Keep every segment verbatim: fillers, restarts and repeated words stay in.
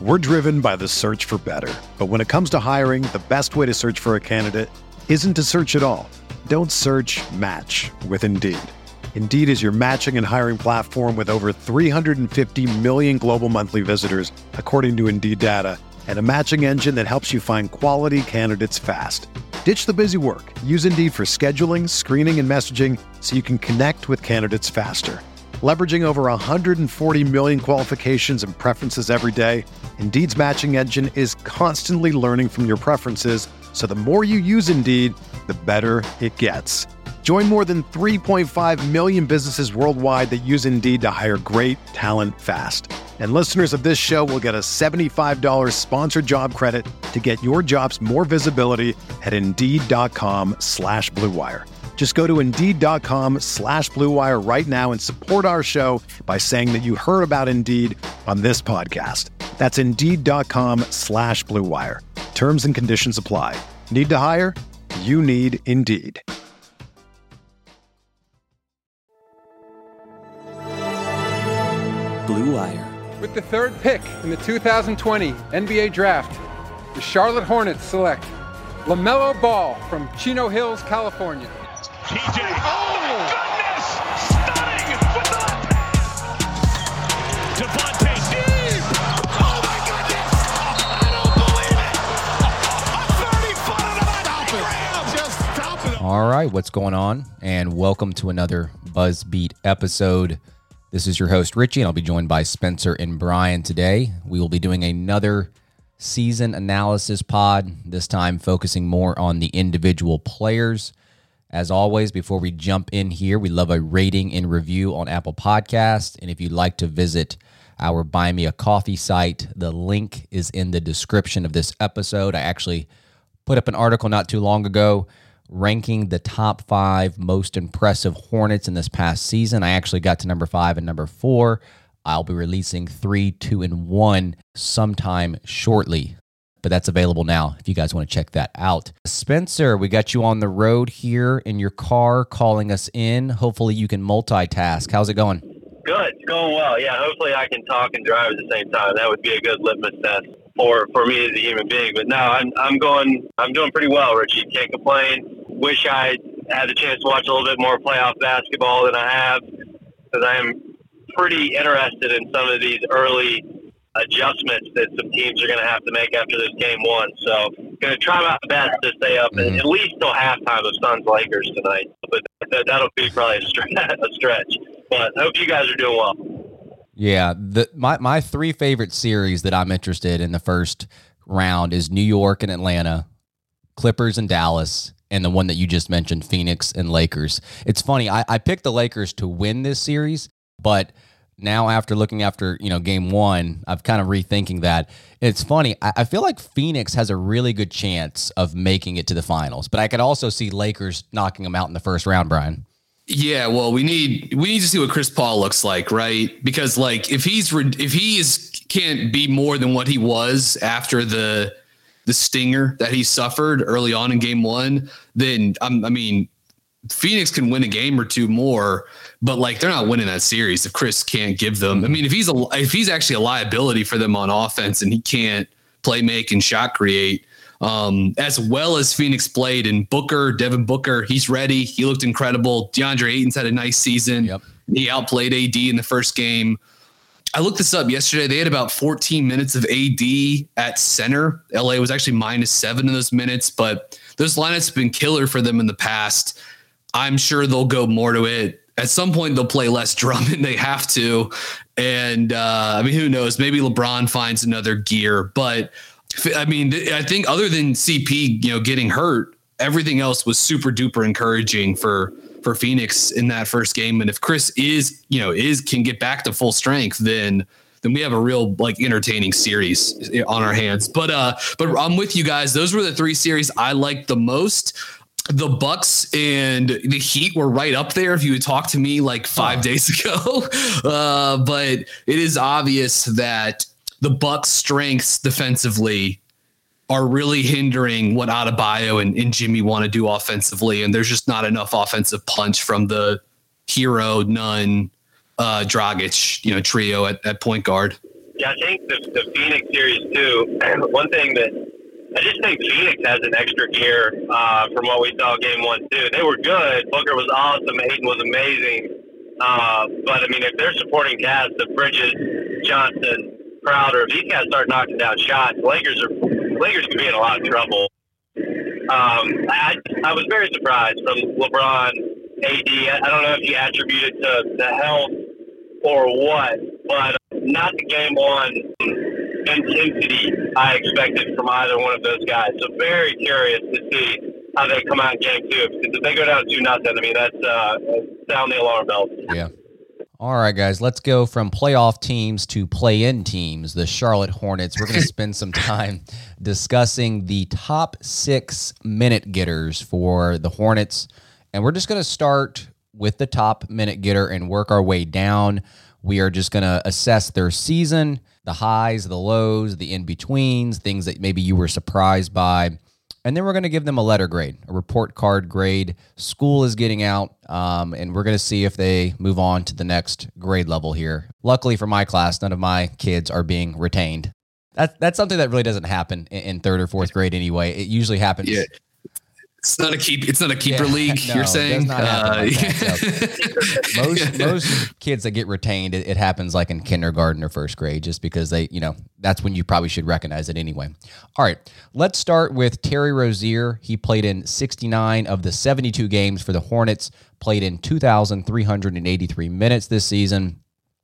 We're driven by the search for better. But when it comes to hiring, the best way to search for a candidate isn't to search at all. Don't search, match with Indeed. Indeed is your matching and hiring platform with over three hundred fifty million global monthly visitors, according to Indeed data, and a matching engine that helps you find quality candidates fast. Ditch the busy work. Use Indeed for scheduling, screening, and messaging so you can connect with candidates faster. Leveraging over one hundred forty million qualifications and preferences every day, Indeed's matching engine is constantly learning from your preferences, so the more you use Indeed, the better it gets. Join more than three point five million businesses worldwide that use Indeed to hire great talent fast. And listeners of this show will get a seventy-five dollars sponsored job credit to get your jobs more visibility at Indeed.com slash Blue Wire. Just go to Indeed.com slash Blue Wire right now and support our show by saying that you heard about Indeed on this podcast. That's Indeed.com slash Blue Wire. Terms and conditions apply. Need to hire? You need Indeed. Blue Wire. With the third pick in the two thousand twenty N B A Draft, the Charlotte Hornets select LaMelo Ball from Chino Hills, California. T J, oh my goodness! Stunning with the left pass! Devontae deep! Oh my goodness! I don't believe it! A thirty-footer to my Just stop it! All right, what's going on? And welcome to another BuzzBeat episode. This is your host, Richie, and I'll be joined by Spencer and Brian today. We will be doing another season analysis pod, this time focusing more on the individual players. As always, before we jump in here, we love a rating and review on Apple Podcasts. And if you'd like to visit our Buy Me a Coffee site, the link is in the description of this episode. I actually put up an article not too long ago ranking the top five most impressive Hornets in this past season. I actually got to number five and number four. I'll be releasing three, two, and one sometime shortly. But that's available now if you guys want to check that out. Spencer, we got you on the road here in your car calling us in. Hopefully you can multitask. How's it going? Good. It's going well. Yeah, hopefully I can talk and drive at the same time. That would be a good litmus test for, for me as a human being. But no, I'm I'm going I'm doing pretty well, Richie. Can't complain. Wish I had the chance to watch a little bit more playoff basketball than I have, because I am pretty interested in some of these early adjustments that some teams are going to have to make after this game one. So going to try my best to stay up mm-hmm. at least till halftime of Suns Lakers tonight. But that, that'll be probably a stretch, a stretch. But I hope you guys are doing well. Yeah, the my, my three favorite series that I'm interested in the first round is New York and Atlanta, Clippers and Dallas, and the one that you just mentioned, Phoenix and Lakers. It's funny, I, I picked the Lakers to win this series, but now after looking after, you know, game one, I'm kind of rethinking that. It's funny, I, I feel like Phoenix has a really good chance of making it to the finals, but I could also see Lakers knocking them out in the first round, Brian. Yeah, well, we need we need to see what Chris Paul looks like, right? Because like if he's if he is can't be more than what he was after the the stinger that he suffered early on in game one, then um, I mean, Phoenix can win a game or two more, but like they're not winning that series if Chris can't give them. I mean, if he's a if he's actually a liability for them on offense and he can't play make and shot create. Um, as well as Phoenix played, and Booker, Devin Booker, he's ready. He looked incredible. DeAndre Ayton's had a nice season. Yep. He outplayed A D in the first game. I looked this up yesterday. They had about fourteen minutes of A D at center. L A was actually minus seven in those minutes, but those lineups have been killer for them in the past. I'm sure they'll go more to it. At some point, they'll play less Drummond. They have to. And, uh, I mean, who knows? Maybe LeBron finds another gear, but I mean, I think other than C P, you know, getting hurt, everything else was super duper encouraging for for Phoenix in that first game. And if Chris is, you know, is can get back to full strength, then then we have a real like entertaining series on our hands. But uh, but I'm with you guys. Those were the three series I liked the most. The Bucks and the Heat were right up there if you had talked to me like five oh. days ago. Uh, but it is obvious that the Bucks' strengths defensively are really hindering what Adebayo and, and Jimmy want to do offensively. And there's just not enough offensive punch from the Hero, Nunn, uh, Dragic, you know, trio at, at point guard. Yeah, I think the, the Phoenix series too. One thing that I just think Phoenix has an extra gear uh, from what we saw game one too. They were good. Booker was awesome. Hayden was amazing. Uh, but I mean, if they're supporting cast of Bridges, Johnson, Crowder, if these guys start knocking down shots, Lakers are Lakers could be in a lot of trouble. Um, I I was very surprised from LeBron, A D. I don't know if you attribute it to the health or what, but not the game one intensity I expected from either one of those guys. So very curious to see how they come out in game two. Because if they go down two nothing, I mean, that's uh, sound the alarm bells. Yeah. All right, guys, let's go from playoff teams to play-in teams, the Charlotte Hornets. We're going to spend some time discussing the top six minute getters for the Hornets. And we're just going to start with the top minute getter and work our way down. We are just going to assess their season, the highs, the lows, the in-betweens, things that maybe you were surprised by. And then we're going to give them a letter grade, a report card grade. School is getting out, um, and we're going to see if they move on to the next grade level here. Luckily for my class, none of my kids are being retained. That, that's something that really doesn't happen in, in third or fourth grade anyway. It usually happens. Yeah. It's not a keep. It's not a keeper yeah, league. No, you're saying uh, like that, so. most most kids that get retained, it, it happens like in kindergarten or first grade, just because they, you know, that's when you probably should recognize it anyway. All right, let's start with Terry Rozier. He played in sixty-nine of the seventy-two games for the Hornets. Played in two thousand three hundred eighty-three minutes this season.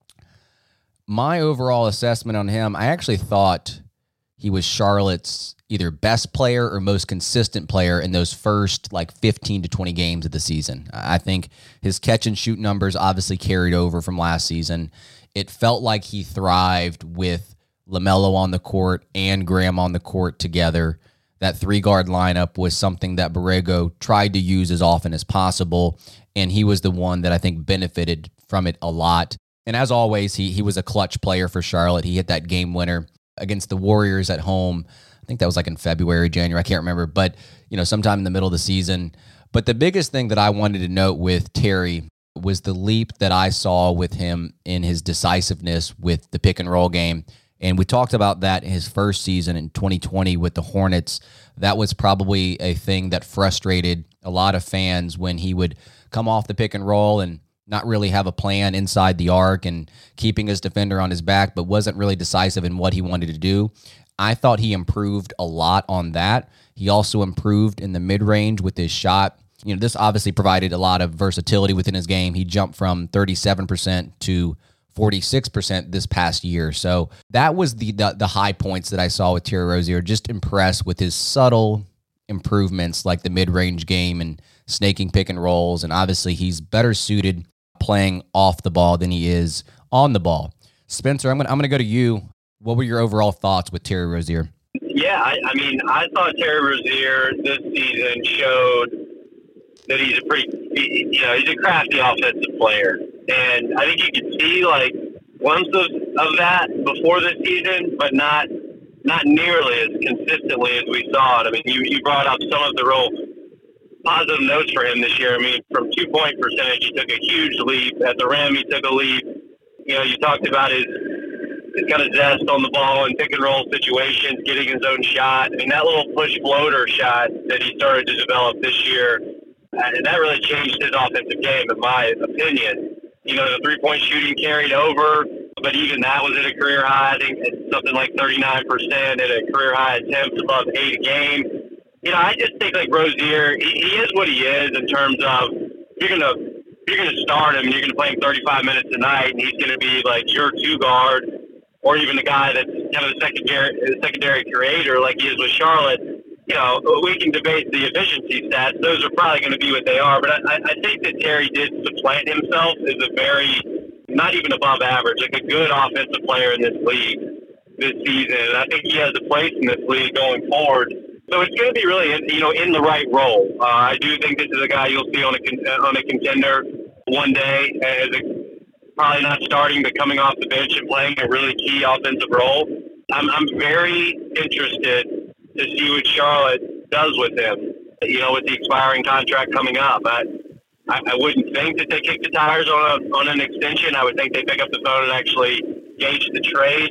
My overall assessment on him, I actually thought he was Charlotte's either best player or most consistent player in those first like fifteen to twenty games of the season. I think his catch and shoot numbers obviously carried over from last season. It felt like he thrived with LaMelo on the court and Graham on the court together. That three-guard lineup was something that Borrego tried to use as often as possible, and he was the one that I think benefited from it a lot. And as always, he he was a clutch player for Charlotte. He hit that game winner against the Warriors at home. I think that was like in February, January. I can't remember, but you know, sometime in the middle of the season. But the biggest thing that I wanted to note with Terry was the leap that I saw with him in his decisiveness with the pick and roll game. And we talked about that in his first season in twenty twenty with the Hornets. That was probably a thing that frustrated a lot of fans when he would come off the pick and roll and not really have a plan inside the arc and keeping his defender on his back, but wasn't really decisive in what he wanted to do. I thought he improved a lot on that. He also improved in the mid-range with his shot. You know, this obviously provided a lot of versatility within his game. He jumped from thirty-seven percent to forty-six percent this past year. So that was the, the the high points that I saw with Terry Rozier. Just impressed with his subtle improvements like the mid-range game and snaking pick and rolls. And obviously he's better suited playing off the ball than he is on the ball. Spencer, I'm gonna I'm gonna go to you. What were your overall thoughts with Terry Rozier? Yeah, I, I mean, I thought Terry Rozier this season showed that he's a pretty, you know, he's a crafty offensive player. And I think you could see, like, glimpses of that before this season, but not not nearly as consistently as we saw it. I mean, you, you brought up some of the real positive notes for him this year. I mean, from two-point percentage, he took a huge leap. At the rim, he took a leap. You know, you talked about his his kind of zest on the ball and pick and roll situations, getting his own shot. I mean, that little push floater shot that he started to develop this year, uh, that really changed his offensive game, in my opinion. You know, the three-point shooting carried over, but even that was at a career high. I think it's something like thirty-nine percent at a career high attempts, above eight a game. You know, I just think like Rozier, he, he is what he is in terms of you're gonna you're gonna start him, and you're gonna play him thirty-five minutes a night, and he's gonna be like your two guard, or even the guy that's kind of the secondary secondary creator like he is with Charlotte. You know, we can debate the efficiency stats; those are probably going to be what they are. But I, I think that Terry did supplant himself as a very, not even above average, like a good offensive player in this league this season. And I think he has a place in this league going forward. So it's going to be really, you know, in the right role. Uh, I do think this is a guy you'll see on a on a contender one day, as a, probably not starting, but coming off the bench and playing a really key offensive role. I'm I'm very interested to see what Charlotte does with him. You know, with the expiring contract coming up, I I, I wouldn't think that they kick the tires on a on an extension. I would think they pick up the phone and actually gauge the trade.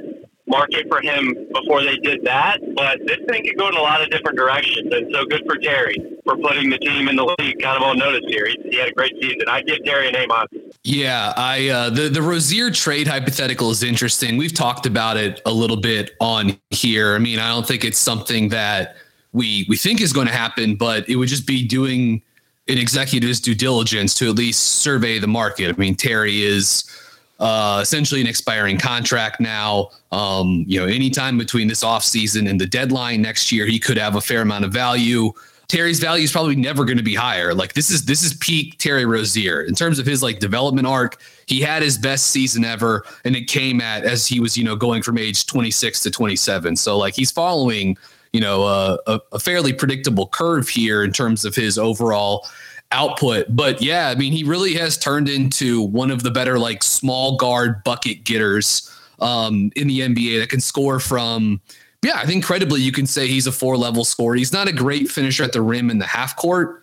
market for him before they did that. But this thing could go in a lot of different directions. And so good for Terry for putting the team in the league kind of on notice here. He, he had a great season. I'd give Terry a name on. Yeah, I uh, the the Rozier trade hypothetical is interesting. We've talked about it a little bit on here. I mean, I don't think it's something that we we think is going to happen, but it would just be doing an executive's due diligence to at least survey the market. I mean, Terry is uh, essentially an expiring contract now. Um, you know, anytime between this offseason and the deadline next year, he could have a fair amount of value. Terry's value is probably never going to be higher. Like this is this is peak Terry Rozier in terms of his like development arc. He had his best season ever, and it came at as he was, you know, going from age twenty-six to twenty-seven. So like he's following, you know, uh, a, a fairly predictable curve here in terms of his overall output. But yeah, I mean, he really has turned into one of the better like small guard bucket getters um, in the N B A that can score from. Yeah, I think credibly you can say he's a four-level scorer. He's not a great finisher at the rim in the half court,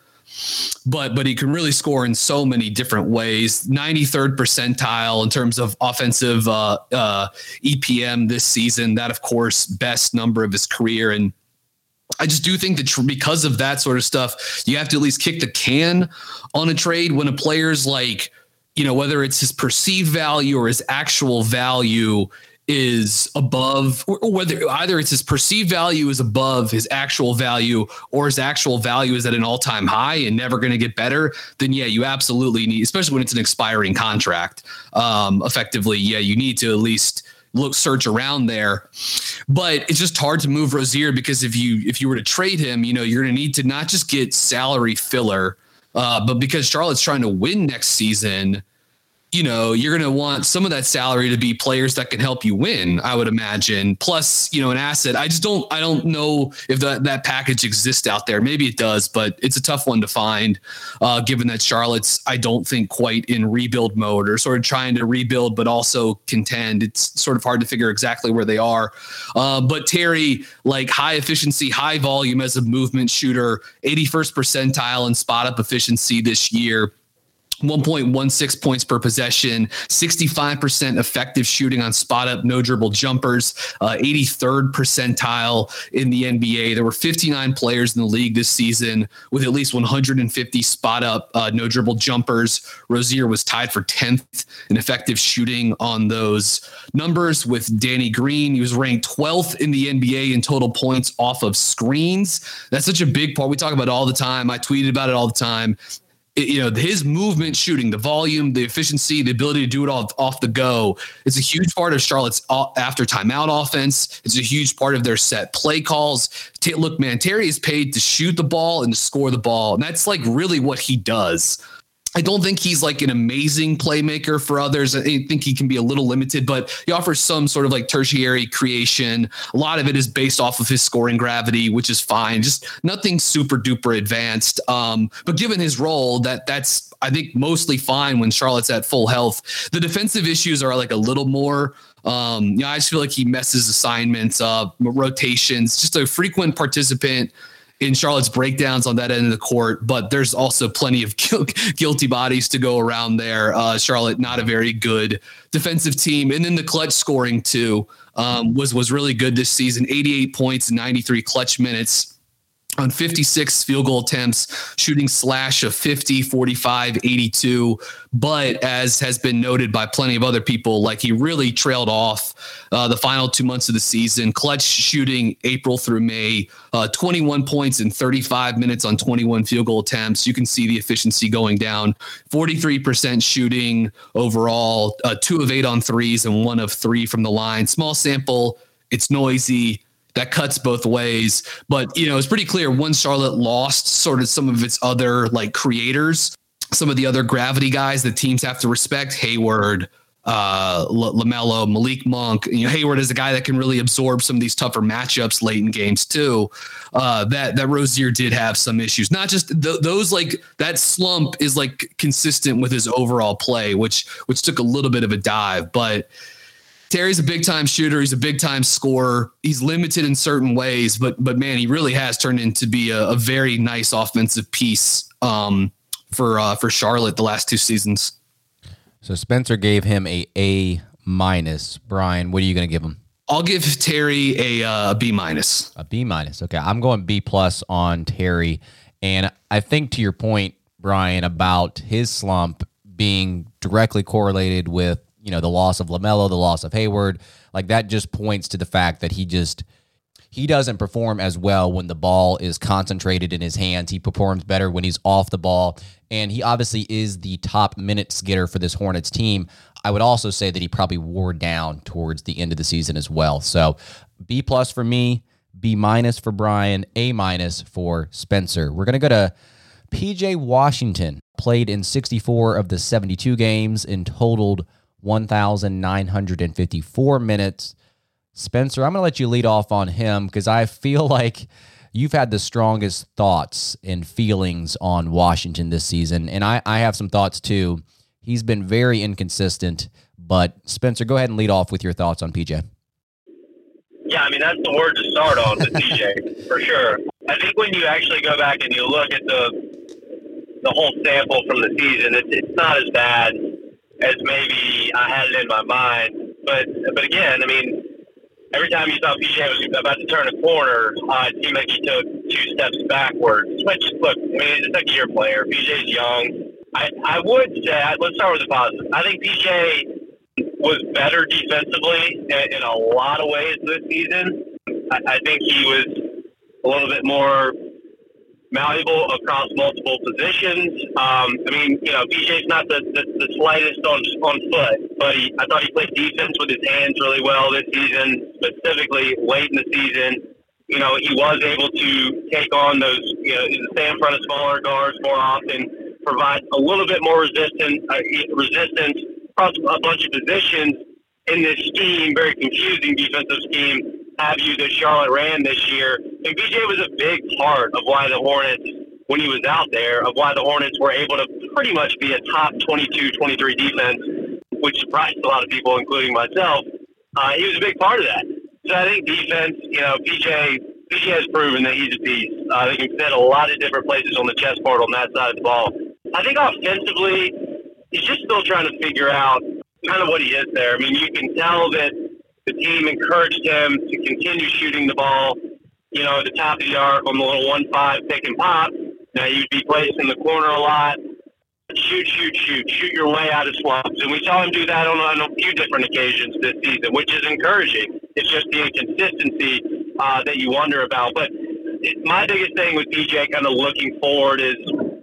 but but he can really score in so many different ways. ninety-third percentile in terms of offensive uh, uh, E P M this season. That, of course, best number of his career. And I just do think that tr- because of that sort of stuff, you have to at least kick the can on a trade when a player's like, you know, whether it's his perceived value or his actual value is above, or whether either it's his perceived value is above his actual value or his actual value is at an all-time high and never going to get better, then yeah, you absolutely need, especially when it's an expiring contract, um, effectively, yeah, you need to at least look, search around there. But it's just hard to move Rozier because if you, if you were to trade him, you know, you're going to need to not just get salary filler, uh, but because Charlotte's trying to win next season, you know, you're going to want some of that salary to be players that can help you win, I would imagine. Plus, you know, an asset. I just don't, I don't know if that, that package exists out there. Maybe it does, but it's a tough one to find, uh, given that Charlotte's, I don't think quite in rebuild mode or sort of trying to rebuild, but also contend. It's sort of hard to figure exactly where they are. Uh, but Terry, like high efficiency, high volume as a movement shooter, eighty-first percentile in spot up efficiency this year. one point one six points per possession, sixty-five percent effective shooting on spot up, no dribble jumpers, uh, eighty-third percentile in the N B A. There were fifty-nine players in the league this season with at least one hundred fifty spot up, uh, no dribble jumpers. Rozier was tied for tenth in effective shooting on those numbers with Danny Green. He was ranked twelfth in the N B A in total points off of screens. That's such a big part. We talk about it all the time. I tweeted about it all the time. It, you know, his movement shooting, the volume, the efficiency, the ability to do it all off the go is a huge part of Charlotte's after timeout offense. It's a huge part of their set play calls. T- look, man, Terry is paid to shoot the ball and to score the ball. And that's like really what he does. I don't think he's like an amazing playmaker for others. I think he can be a little limited, but he offers some sort of like tertiary creation. A lot of it is based off of his scoring gravity, which is fine. Just nothing super duper advanced. Um, but given his role, that that's, I think, mostly fine when Charlotte's at full health. The defensive issues are like a little more, um, you know, I just feel like he messes assignments up, rotations, just a frequent participant in Charlotte's breakdowns on that end of the court, but there's also plenty of guilty bodies to go around there. Uh, Charlotte, not a very good defensive team. And then the clutch scoring too um, was, was really good this season. eighty-eight points, ninety-three clutch minutes on fifty-six field goal attempts, shooting slash of fifty, forty-five, eighty-two. But as has been noted by plenty of other people, like he really trailed off uh, the final two months of the season. Clutch shooting April through May, uh, twenty-one points in thirty-five minutes on twenty-one field goal attempts. You can see the efficiency going down. forty-three percent shooting overall, uh, two of eight on threes and one of three from the line. Small sample. It's noisy. That cuts both ways. But, you know, it's pretty clear once Charlotte lost sort of some of its other like creators, some of the other gravity guys that teams have to respect, Hayward, uh, L- LaMelo, Malik Monk. You know, Hayward is a guy that can really absorb some of these tougher matchups late in games too. Uh, that, that Rozier did have some issues, not just th- those, like that slump is like consistent with his overall play, which, which took a little bit of a dive, but Terry's a big time shooter. He's a big time scorer. He's limited in certain ways, but but man, he really has turned into be a, a very nice offensive piece um, for uh, for Charlotte the last two seasons. So Spencer gave him a A minus. Brian, what are you going to give him? I'll give Terry a uh, B minus. A B minus. Okay, I'm going B plus on Terry, and I think to your point, Brian, about his slump being directly correlated with, you know, the loss of LaMelo, the loss of Hayward, like that just points to the fact that he just he doesn't perform as well when the ball is concentrated in his hands. He performs better when he's off the ball, and he obviously is the top minutes getter for this Hornets team. I would also say that he probably wore down towards the end of the season as well. So B plus for me, B minus for Brian, A minus for Spencer. We're going to go to P J Washington. Played in sixty-four of the seventy-two games and totaled one thousand nine hundred fifty-four minutes. Spencer, I'm going to let you lead off on him because I feel like you've had the strongest thoughts and feelings on Washington this season, and I, I have some thoughts too. He's been very inconsistent, but Spencer, go ahead and lead off with your thoughts on P J. Yeah, I mean, that's the word to start on with P J, for sure. I think when you actually go back and you look at the the whole sample from the season, it's, it's not as bad as maybe I had it in my mind. But but again, I mean, every time you thought P J was about to turn a corner, uh, it seemed like he took two steps backwards. Which, look, I mean, he's a second-year player. P J's young. I, I would say, let's start with the positive. I think P J was better defensively in, in a lot of ways this season. I, I think he was a little bit more malleable across multiple positions. Um, I mean, you know, P J's not the, the, the slightest on on foot, but he, I thought he played defense with his hands really well this season, specifically late in the season. You know, he was able to take on those, you know, stay in front of smaller guards more often, provide a little bit more resistance, uh, resistance across a bunch of positions in this scheme, very confusing defensive scheme, have you, that Charlotte ran this year. And B J was a big part of why the Hornets, when he was out there, of why the Hornets were able to pretty much be a top twenty-two, twenty-three defense, which surprised a lot of people, including myself. Uh, he was a big part of that. So I think defense, you know, P J, P J has proven that he's a beast. Uh, they can fit a lot of different places on the chessboard on that side of the ball. I think offensively, he's just still trying to figure out kind of what he is there. I mean, you can tell that the team encouraged him to continue shooting the ball, you know, at the top of the arc on the little one five pick and pop. Now, you'd be placed in the corner a lot. Shoot, shoot, shoot. Shoot your way out of slumps. And we saw him do that on, on a few different occasions this season, which is encouraging. It's just the inconsistency uh, that you wonder about. But it, my biggest thing with P J kind of looking forward is,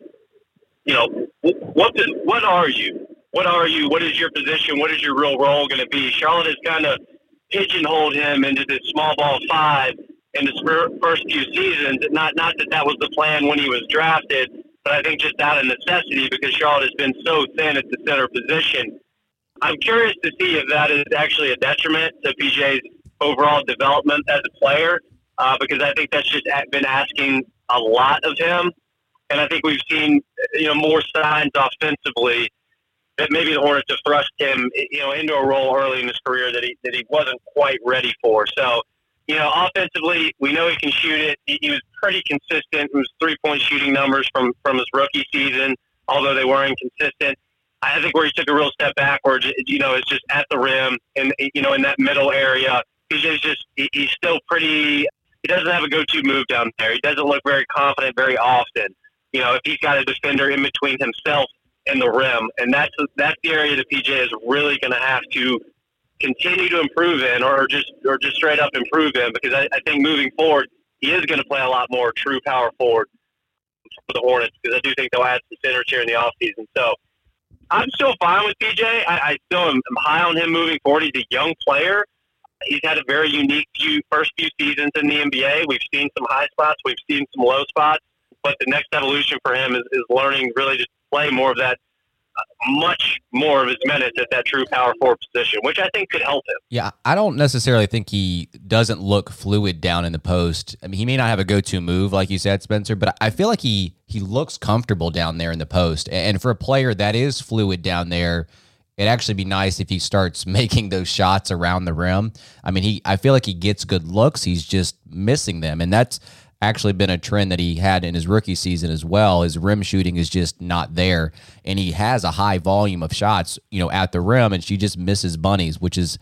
you know, what does, what are you? What are you? What is your position? What is your real role going to be? Charlotte has kind of pigeonholed him into this small ball five in the first few seasons. Not not that that was the plan when he was drafted, but I think just out of necessity because Charlotte has been so thin at the center position. I'm curious to see if that is actually a detriment to P J's overall development as a player, uh, because I think that's just been asking a lot of him. And I think we've seen, you know, more signs offensively that maybe the Hornets have thrust him, you know, into a role early in his career that he that he wasn't quite ready for. So, you know, offensively, we know he can shoot it. He, he was pretty consistent. His three-point shooting numbers from, from his rookie season, although they were inconsistent. I think where he took a real step backwards, you know, is just at the rim and, you know, in that middle area. P J's just, he, he's still pretty, he doesn't have a go-to move down there. He doesn't look very confident very often. You know, if he's got a defender in between himself and the rim, and that's that's the area that P J is really going to have to continue to improve in, or just or just straight up improve in, because I, I think moving forward he is going to play a lot more true power forward for the Hornets, because I do think they'll add some centers here in the offseason. So I'm still fine with P J. I, I still am, am high on him moving forward. He's a young player. He's had a very unique few first few seasons in the N B A. We've seen some high spots. We've seen some low spots. But the next evolution for him is, is learning really to play more of that, uh, much more of his minutes at that true power forward position, which I think could help him. Yeah, I don't necessarily think he doesn't look fluid down in the post. I mean, he may not have a go-to move, like you said, Spencer, but I feel like he he looks comfortable down there in the post. And for a player that is fluid down there, it'd actually be nice if he starts making those shots around the rim. I mean, he I feel like he gets good looks. He's just missing them, and that's actually been a trend that he had in his rookie season as well. His rim shooting is just not there, and he has a high volume of shots, you know, at the rim, and she just misses bunnies, which is,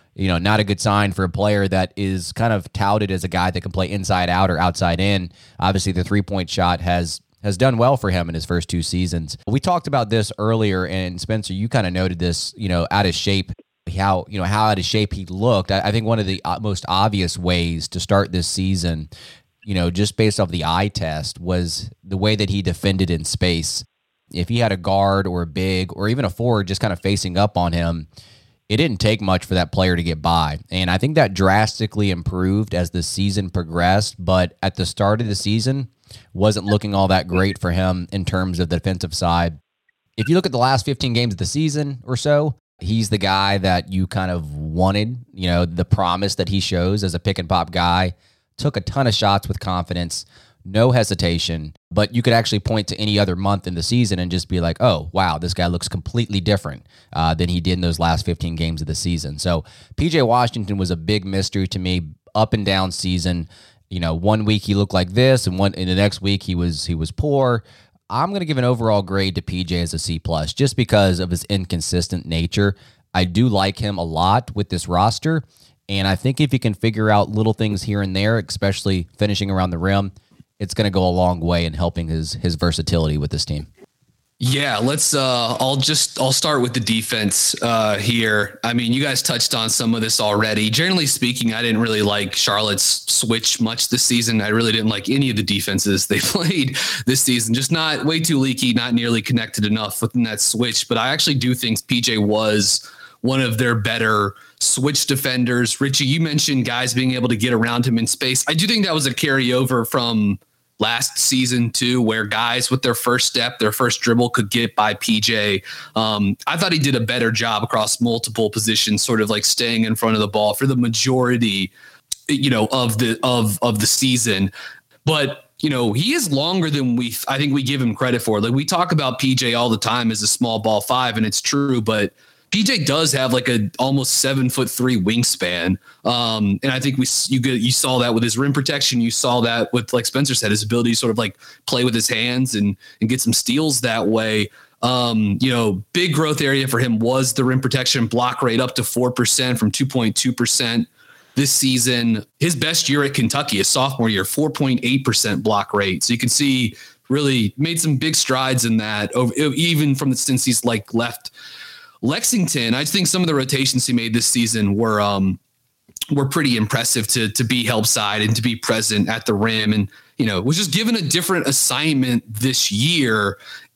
you know, not a good sign for a player that is kind of touted as a guy that can play inside out or outside in. Obviously, the three-point shot has has done well for him in his first two seasons. We talked about this earlier, and Spencer, you kind of noted this, you know, out of shape, how, you know, how out of shape he looked. I, I think one of the most obvious ways to start this season, you know, just based off the eye test, was the way that he defended in space. If he had a guard or a big or even a forward just kind of facing up on him, it didn't take much for that player to get by. And I think that drastically improved as the season progressed, but at the start of the season, wasn't looking all that great for him in terms of the defensive side. If you look at the last fifteen games of the season or so, he's the guy that you kind of wanted, you know, the promise that he shows as a pick and pop guy. Took a ton of shots with confidence, no hesitation, but you could actually point to any other month in the season and just be like, oh, wow, this guy looks completely different uh, than he did in those last fifteen games of the season. So P J Washington was a big mystery to me, up and down season. You know, one week he looked like this, and one in the next week he was he was poor. I'm going to give an overall grade to P J as a C plus, just because of his inconsistent nature. I do like him a lot with this roster, and I think if he can figure out little things here and there, especially finishing around the rim, it's going to go a long way in helping his his versatility with this team. Yeah, let's uh I'll just I'll start with the defense uh here. I mean, you guys touched on some of this already. Generally speaking, I didn't really like Charlotte's switch much this season. I really didn't like any of the defenses they played this season. Just not way too leaky, not nearly connected enough within that switch. But I actually do think P J was one of their better switch defenders. Richie, you mentioned guys being able to get around him in space. I do think that was a carryover from last season too, where guys with their first step, their first dribble could get by P J. Um, I thought he did a better job across multiple positions, sort of like staying in front of the ball for the majority, you know, of the of of the season. But you know, he is longer than we I think we give him credit for. Like, we talk about P J all the time as a small ball five, and it's true, but P J does have like a almost seven foot three wingspan. Um, and I think we, you get, you saw that with his rim protection. You saw that with, like Spencer said, his ability to sort of like play with his hands and, and get some steals that way. Um, you know, big growth area for him was the rim protection, block rate up to four percent from two point two percent this season. His best year at Kentucky, his sophomore year, four point eight percent block rate. So you can see really made some big strides in that over, even from the, since he's like left Lexington. I think some of the rotations he made this season were um, were pretty impressive to to be help side and to be present at the rim, and you know, was just given a different assignment this year,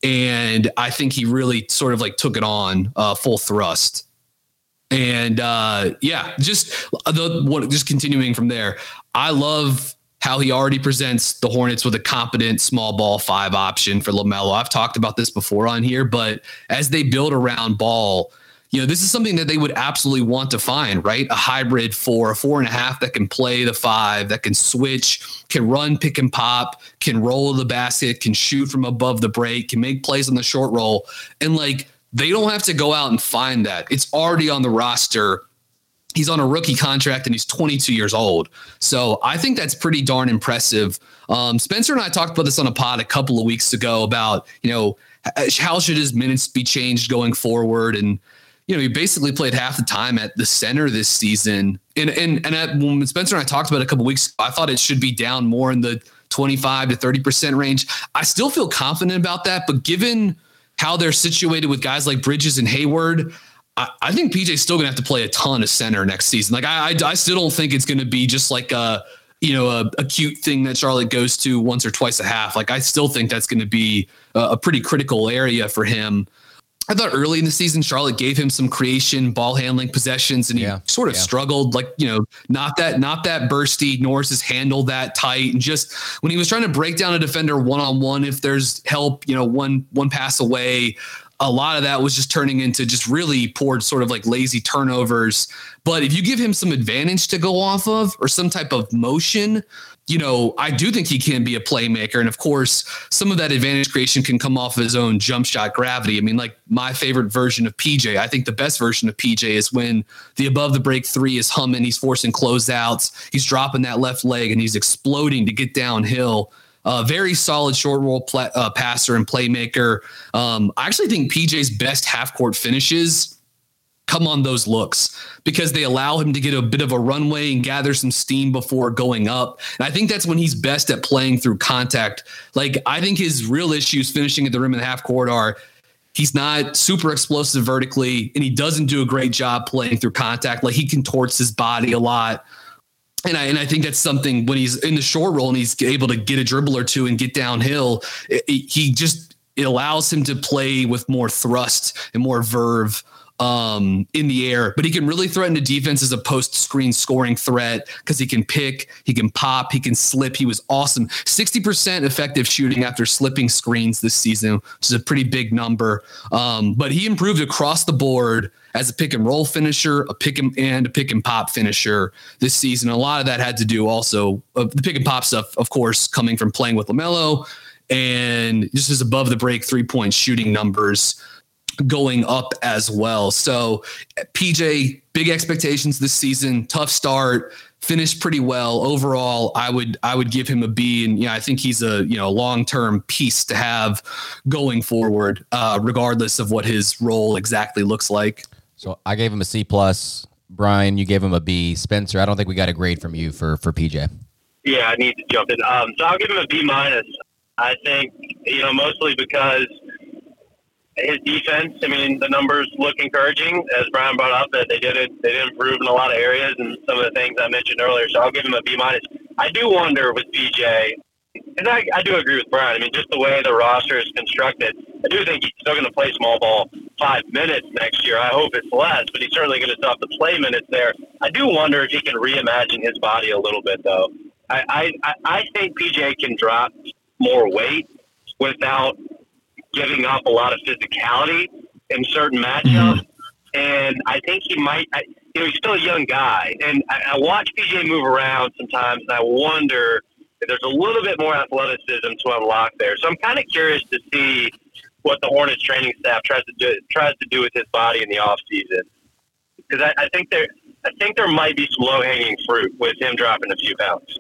and I think he really sort of like took it on uh, full thrust. And uh, yeah, just the what just continuing from there, I love how he already presents the Hornets with a competent small ball five option for LaMelo. I've talked about this before on here, but as they build around Ball, you know, this is something that they would absolutely want to find, right? A hybrid for a four and a half that can play the five, that can switch, can run, pick and pop, can roll the basket, can shoot from above the break, can make plays on the short roll. And like, they don't have to go out and find that. It's already on the roster. He's on a rookie contract and he's twenty-two years old. So I think that's pretty darn impressive. Um, Spencer and I talked about this on a pod a couple of weeks ago about, you know, how should his minutes be changed going forward? And, you know, he basically played half the time at the center this season. And and and at, when Spencer and I talked about it a couple of weeks ago, I thought it should be down more in the twenty-five to thirty percent range. I still feel confident about that, but given how they're situated with guys like Bridges and Hayward, I, I think P J's still going to have to play a ton of center next season. Like, I, I, I still don't think it's going to be just like a, you know, a, a cute thing that Charlotte goes to once or twice a half. Like, I still think that's going to be a, a pretty critical area for him. I thought early in the season, Charlotte gave him some creation, ball handling possessions, and he yeah, sort of yeah. struggled, like, you know, not that, not that bursty. Norris has handled that tight. And just when he was trying to break down a defender one-on-one, if there's help, you know, one, one pass away, a lot of that was just turning into just really poor sort of like lazy turnovers. But if you give him some advantage to go off of or some type of motion, you know, I do think he can be a playmaker. And of course, some of that advantage creation can come off of his own jump shot gravity. I mean, like my favorite version of P J, I think the best version of P J is when the above the break three is humming, he's forcing closeouts, he's dropping that left leg and he's exploding to get downhill. Uh, very solid short roll pl- uh, passer and playmaker. Um, I actually think P J's best half court finishes come on those looks because they allow him to get a bit of a runway and gather some steam before going up. And I think that's when he's best at playing through contact. Like, I think his real issues finishing at the rim and the half court are he's not super explosive vertically, and he doesn't do a great job playing through contact. Like, he contorts his body a lot. And I, and I think that's something when he's in the short roll and he's able to get a dribble or two and get downhill, it, it, he just, it allows him to play with more thrust and more verve um, in the air, but he can really threaten the defense as a post screen scoring threat because he can pick, he can pop, he can slip. He was awesome. sixty percent effective shooting after slipping screens this season, which is a pretty big number. Um, but he improved across the board as a pick and roll finisher, a pick and, and a pick and pop finisher this season. A lot of that had to do also uh, the pick and pop stuff, of course, coming from playing with LaMelo and just his above the break three point shooting numbers going up as well. So P J, big expectations this season, tough start, finished pretty well. Overall, I would I would give him a B, and yeah, I think he's a you know long-term piece to have going forward, uh, regardless of what his role exactly looks like. So I gave him a C plus. Brian, you gave him a B. Spencer, I don't think we got a grade from you for for P J. Yeah, I need to jump in. Um, so I'll give him a B minus. I think you know mostly because his defense, I mean, the numbers look encouraging, as Brian brought up, that they did it, they did improve in a lot of areas and some of the things I mentioned earlier. So I'll give him a B minus. I do wonder with P J, and I, I do agree with Brian. I mean, just the way the roster is constructed, I do think he's still going to play small ball five minutes next year. I hope it's less, but he's certainly going to still have to play minutes there. I do wonder if he can reimagine his body a little bit, though. I, I, I think P J can drop more weight without giving up a lot of physicality in certain matchups. Mm-hmm. And I think he might, I, you know, he's still a young guy. And I, I watch P J move around sometimes, and I wonder if there's a little bit more athleticism to unlock there. So I'm kind of curious to see what the Hornets training staff tries to do, tries to do with his body in the offseason. Because I, I think there, I think there might be some low-hanging fruit with him dropping a few pounds.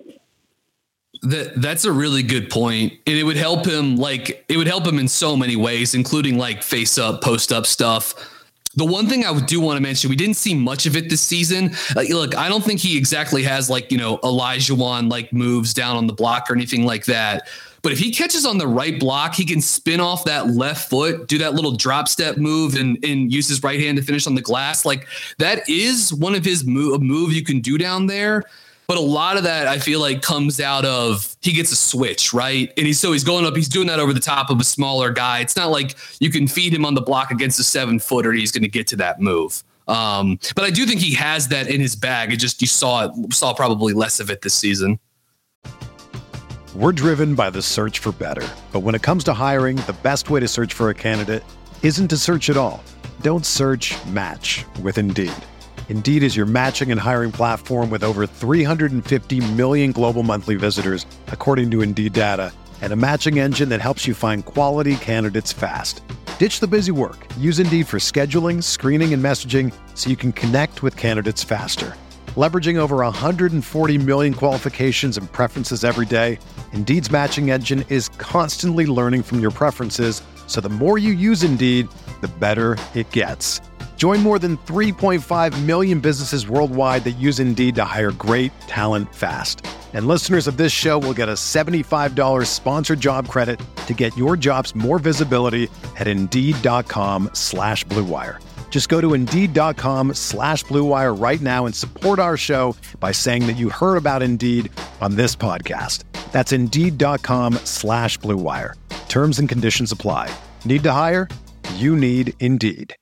That that's a really good point. And it would help him, like, it would help him in so many ways, including like face up, post up stuff. The one thing I do want to mention, we didn't see much of it this season. Like, look, I don't think he exactly has like, you know, Olajuwon like moves down on the block or anything like that. But if he catches on the right block, he can spin off that left foot, do that little drop step move and, and use his right hand to finish on the glass. Like, that is one of his move, move you can do down there. But a lot of that, I feel like, comes out of he gets a switch, right? And he's so he's going up. He's doing that over the top of a smaller guy. It's not like you can feed him on the block against a seven footer. He's going to get to that move. Um, but I do think he has that in his bag. It just you saw it, saw probably less of it this season. We're driven by the search for better. But when it comes to hiring, the best way to search for a candidate isn't to search at all. Don't search, match with Indeed. Indeed is your matching and hiring platform with over three hundred fifty million global monthly visitors, according to Indeed data, and a matching engine that helps you find quality candidates fast. Ditch the busy work. Use Indeed for scheduling, screening, and messaging so you can connect with candidates faster. Leveraging over one hundred forty million qualifications and preferences every day, Indeed's matching engine is constantly learning from your preferences, so the more you use Indeed, the better it gets. Join more than three point five million businesses worldwide that use Indeed to hire great talent fast. And listeners of this show will get a seventy-five dollars sponsored job credit to get your jobs more visibility at Indeed.com slash Blue Wire. Just go to Indeed.com slash Blue Wire right now and support our show by saying that you heard about Indeed on this podcast. That's Indeed.com slash Blue Wire. Terms and conditions apply. Need to hire? You need Indeed.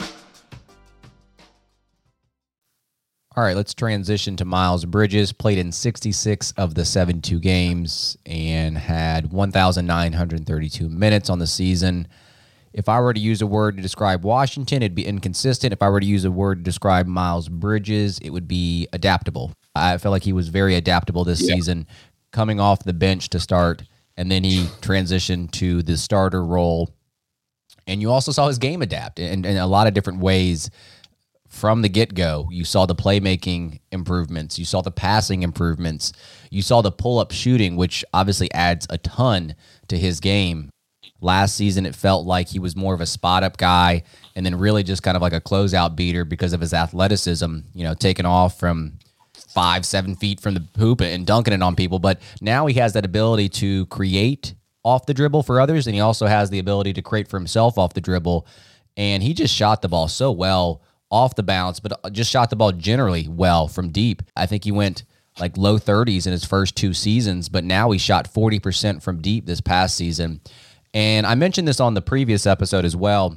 All right, let's transition to Miles Bridges. Played in sixty-six of the seventy-two games and had one thousand nine hundred thirty-two minutes on the season. If I were to use a word to describe Washington, it'd be inconsistent. If I were to use a word to describe Miles Bridges, it would be adaptable. I felt like he was very adaptable this yeah. season, coming off the bench to start, and then he transitioned to the starter role. And you also saw his game adapt in, in a lot of different ways. From the get-go, you saw the playmaking improvements. You saw the passing improvements. You saw the pull-up shooting, which obviously adds a ton to his game. Last season, it felt like he was more of a spot-up guy and then really just kind of like a closeout beater because of his athleticism, you know, taking off from five, seven feet from the hoop and dunking it on people. But now he has that ability to create off the dribble for others, and he also has the ability to create for himself off the dribble. And he just shot the ball so well off the bounce, but just shot the ball generally well from deep. I think he went like low thirties in his first two seasons, but now he shot forty percent from deep this past season. And I mentioned this on the previous episode as well,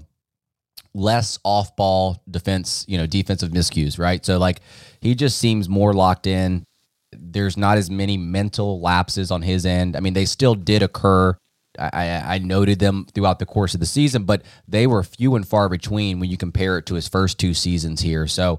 less off-ball defense, you know, defensive miscues, right? So, like, he just seems more locked in. There's not as many mental lapses on his end. I mean, they still did occur. I, I noted them throughout the course of the season, but they were few and far between when you compare it to his first two seasons here. So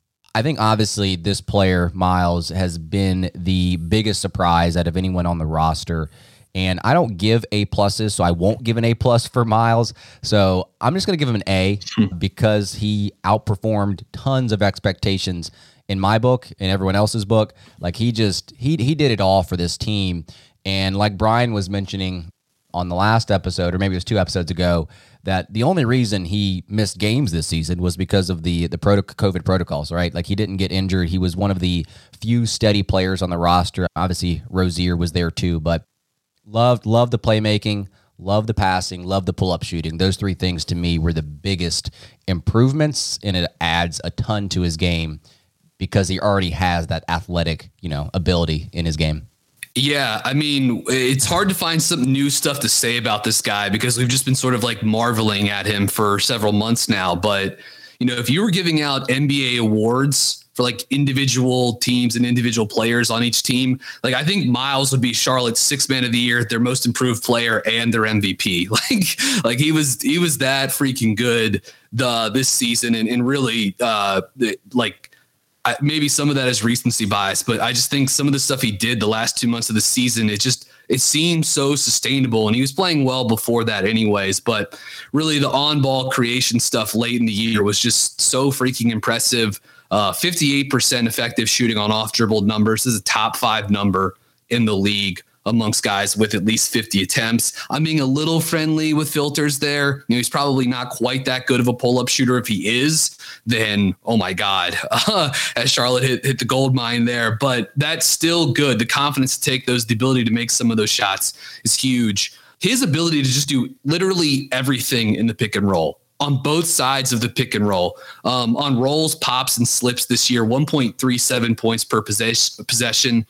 I think obviously this player, Miles, has been the biggest surprise out of anyone on the roster. And I don't give A pluses, so I won't give an A plus for Miles. So I'm just going to give him an A because he outperformed tons of expectations in my book and everyone else's book. Like he just, he he did it all for this team. And like Brian was mentioning on the last episode, or maybe it was two episodes ago, that the only reason he missed games this season was because of the the proto- COVID protocols, right? Like he didn't get injured. He was one of the few steady players on the roster. Obviously, Rozier was there too, but Loved, loved the playmaking, loved the passing, loved the pull-up shooting. Those three things to me were the biggest improvements, and it adds a ton to his game because he already has that athletic, you know, ability in his game. Yeah, I mean, it's hard to find some new stuff to say about this guy because we've just been sort of like marveling at him for several months now. But, you know, if you were giving out N B A awards for like individual teams and individual players on each team, like I think Miles would be Charlotte's sixth man of the year, their most improved player, and their M V P. Like, like he was, he was that freaking good the this season, and, and really, uh, like I, maybe some of that is recency bias, but I just think some of the stuff he did the last two months of the season, it just it seemed so sustainable, and he was playing well before that, anyways. But really, the on-ball creation stuff late in the year was just so freaking impressive. Uh, fifty-eight percent effective shooting on off-dribbled numbers. This is a top five number in the league amongst guys with at least fifty attempts. I'm being a little friendly with filters there. You know, he's probably not quite that good of a pull-up shooter. If he is, then, oh my God, uh, as Charlotte hit, hit the gold mine there. But that's still good. The confidence to take those, the ability to make some of those shots is huge. His ability to just do literally everything in the pick and roll, on both sides of the pick and roll, um, on rolls, pops, and slips this year, one point three seven points per possess- possession.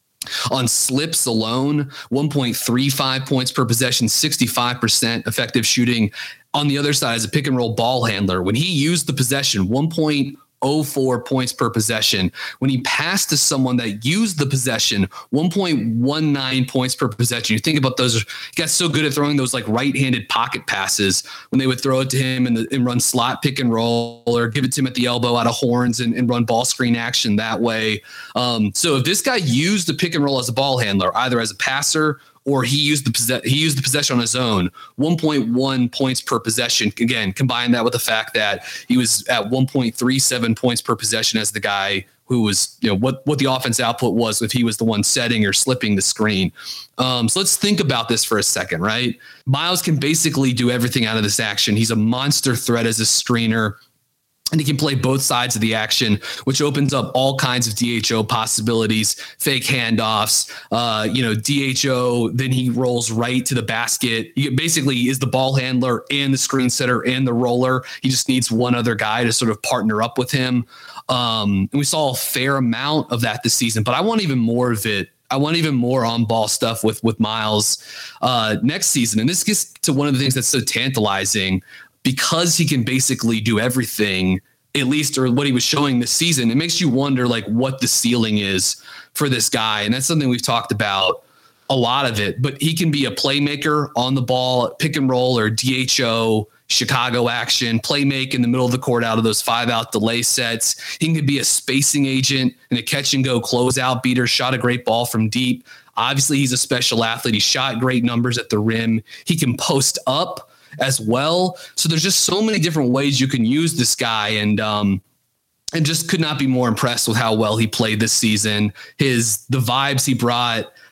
On slips alone, one point three five points per possession, sixty-five percent effective shooting. On the other side, as a pick and roll ball handler, when he used the possession, one point oh four points per possession. When he passed to someone that used the possession, one point one nine points per possession. You think about those, he got so good at throwing those like right-handed pocket passes when they would throw it to him and, the, and run slot pick and roll, or give it to him at the elbow out of horns and, and run ball screen action that way. Um, so if this guy used the pick and roll as a ball handler, either as a passer or he used the possess- he used the possession on his own, one point one points per possession. Again, combine that with the fact that he was at one point three seven points per possession as the guy who was, you know, what, what the offense output was if he was the one setting or slipping the screen. Um, so let's think about this for a second, right? Miles can basically do everything out of this action. He's a monster threat as a screener, and he can play both sides of the action, which opens up all kinds of D H O possibilities, fake handoffs, uh, you know, D H O, then he rolls right to the basket. He basically is the ball handler and the screen setter and the roller. He just needs one other guy to sort of partner up with him. Um, and we saw a fair amount of that this season, but I want even more of it. I want even more on-ball stuff with, with Miles uh, next season. And this gets to one of the things that's so tantalizing. Because he can basically do everything, at least, or what he was showing this season, it makes you wonder like what the ceiling is for this guy. And that's something we've talked about a lot of it, but he can be a playmaker on the ball, pick and roll or D H O, Chicago action, play make in the middle of the court out of those five out delay sets. He can be a spacing agent and a catch and go closeout beater, shot a great ball from deep. Obviously he's a special athlete. He shot great numbers at the rim. He can post up as well. So there's just so many different ways you can use this guy, and um and just could not be more impressed with how well he played this season. His the vibes he brought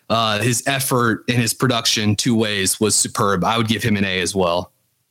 uh, his effort and his production two ways was superb. I would give him an A as well.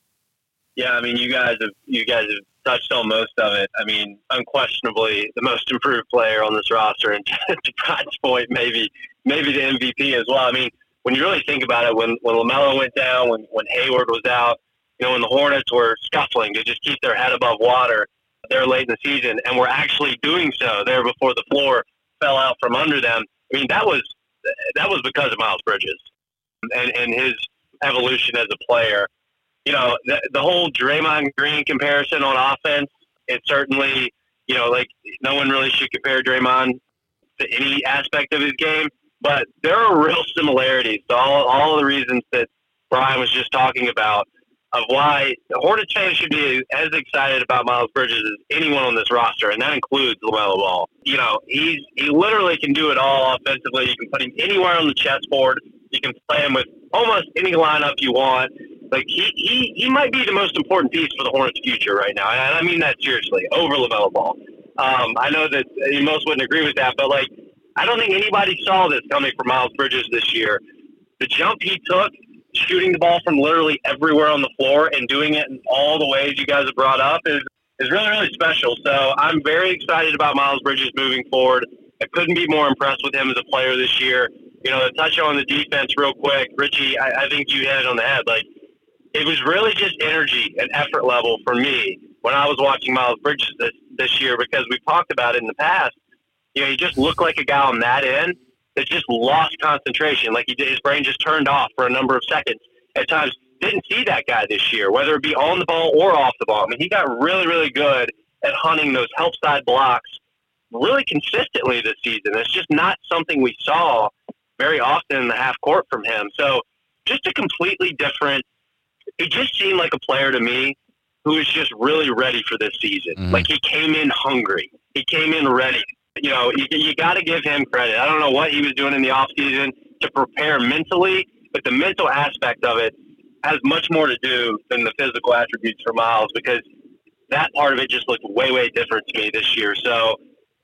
Yeah, I mean, you guys have you guys have touched on most of it. I mean, unquestionably the most improved player on this roster, and to Brian's point, maybe maybe the M V P as well. I mean, when you really think about it, when when LaMelo went down, when when Hayward was out, you know, when the Hornets were scuffling to just keep their head above water there late in the season, and were actually doing so there before the floor fell out from under them. I mean, that was that was because of Miles Bridges and and his evolution as a player. You know, the, the whole Draymond Green comparison on offense, it certainly, you know, like no one really should compare Draymond to any aspect of his game, but there are real similarities to all, all the reasons that Brian was just talking about of why the Hornets fans should be as excited about Miles Bridges as anyone on this roster, and that includes LaMelo Ball. You know, he's he literally can do it all offensively. You can put him anywhere on the chessboard. You can play him with almost any lineup you want. Like, he, he, he might be the most important piece for the Hornets' future right now, and I mean that seriously, over LaMelo Ball. Um, I know that most wouldn't agree with that, but, like, I don't think anybody saw this coming from Miles Bridges this year. The jump he took, shooting the ball from literally everywhere on the floor and doing it in all the ways you guys have brought up is, is really, really special. So I'm very excited about Miles Bridges moving forward. I couldn't be more impressed with him as a player this year. You know, to touch on the defense real quick, Richie, I, I think you hit it on the head. Like, it was really just energy and effort level for me when I was watching Miles Bridges this, this year, because we've talked about it in the past. You know, he just looked like a guy on that end that just lost concentration. Like, he did, his brain just turned off for a number of seconds. At times, didn't see that guy this year, whether it be on the ball or off the ball. I mean, he got really, really good at hunting those help side blocks really consistently this season. It's just not something we saw very often in the half court from him. So just a completely different, he just seemed like a player to me who was just really ready for this season. Mm-hmm. Like, he came in hungry. He came in ready. You know, you, you got to give him credit. I don't know what he was doing in the offseason to prepare mentally, but the mental aspect of it has much more to do than the physical attributes for Miles, because that part of it just looked way, way different to me this year. So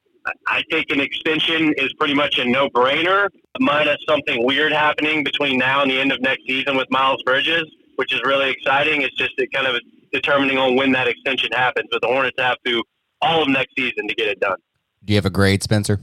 I think an extension is pretty much a no-brainer, minus something weird happening between now and the end of next season with Miles Bridges, which is really exciting. It's just kind of determining on when that extension happens. But the Hornets have to all of next season to get it done. Do you have a grade, Spencer?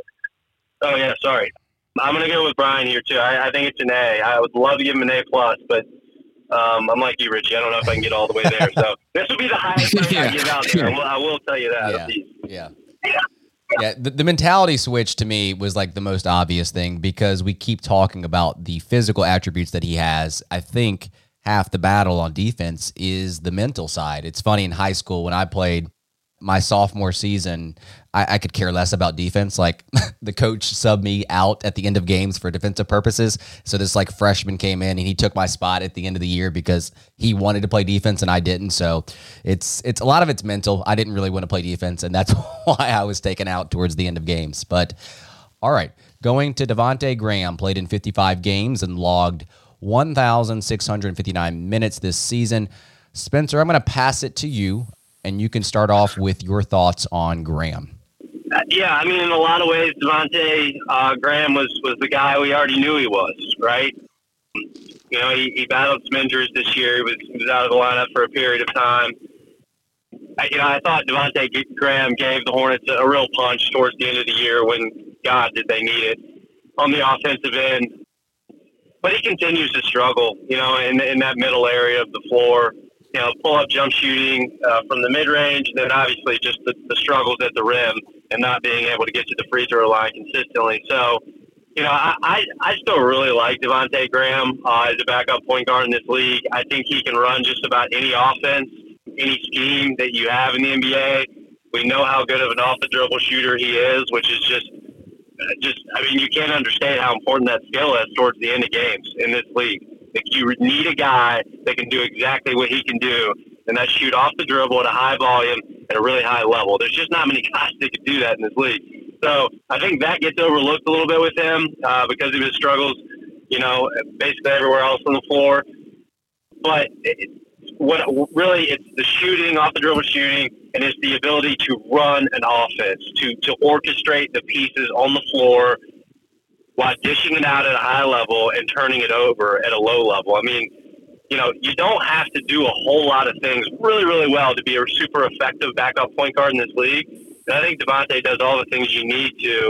Oh, yeah, sorry. I'm going to go with Brian here, too. I, I think it's an A. I would love to give him an A+, plus, but um, I'm like you, Richie. I don't know if I can get all the way there. So this will be the highest grade yeah. I give out there. I will, I will tell you that. Yeah, yeah. Yeah, the, the mentality switch to me was like the most obvious thing, because we keep talking about the physical attributes that he has. I think half the battle on defense is the mental side. It's funny, in high school when I played my sophomore season, I, I could care less about defense. Like, the coach subbed me out at the end of games for defensive purposes. So this like freshman came in and he took my spot at the end of the year because he wanted to play defense and I didn't. So it's it's a lot of it's mental. I didn't really want to play defense, and that's why I was taken out towards the end of games. But all right, going to Devontae Graham, played in fifty-five games and logged one thousand six hundred fifty-nine minutes this season. Spencer, I'm going to pass it to you, and you can start off with your thoughts on Graham. Uh, yeah, I mean, in a lot of ways, Devontae uh, Graham was, was the guy we already knew he was, right? You know, he, he battled some injuries this year. He was, he was out of the lineup for a period of time. I, you know, I thought Devontae Graham gave the Hornets a, a real punch towards the end of the year when, God, did they need it on the offensive end. But he continues to struggle, you know, in, in that middle area of the floor. You know, pull-up jump shooting uh, from the mid-range, and then obviously just the, the struggles at the rim and not being able to get to the free throw line consistently. So, you know, I, I, I still really like Devontae Graham uh, as a backup point guard in this league. I think he can run just about any offense, any scheme that you have in the N B A. We know how good of an off-the-dribble shooter he is, which is just, just I mean, you can't understand how important that skill is towards the end of games in this league. Like, you need a guy that can do exactly what he can do, and that's shoot off the dribble at a high volume at a really high level. There's just not many guys that can do that in this league. So I think that gets overlooked a little bit with him uh, because of his struggles, you know, basically everywhere else on the floor. But it, what really, it's the shooting, off the dribble shooting, and it's the ability to run an offense, to, to orchestrate the pieces on the floor while dishing it out at a high level and turning it over at a low level. I mean, you know, you don't have to do a whole lot of things really, really well to be a super effective backup point guard in this league. And I think Devontae does all the things you need to,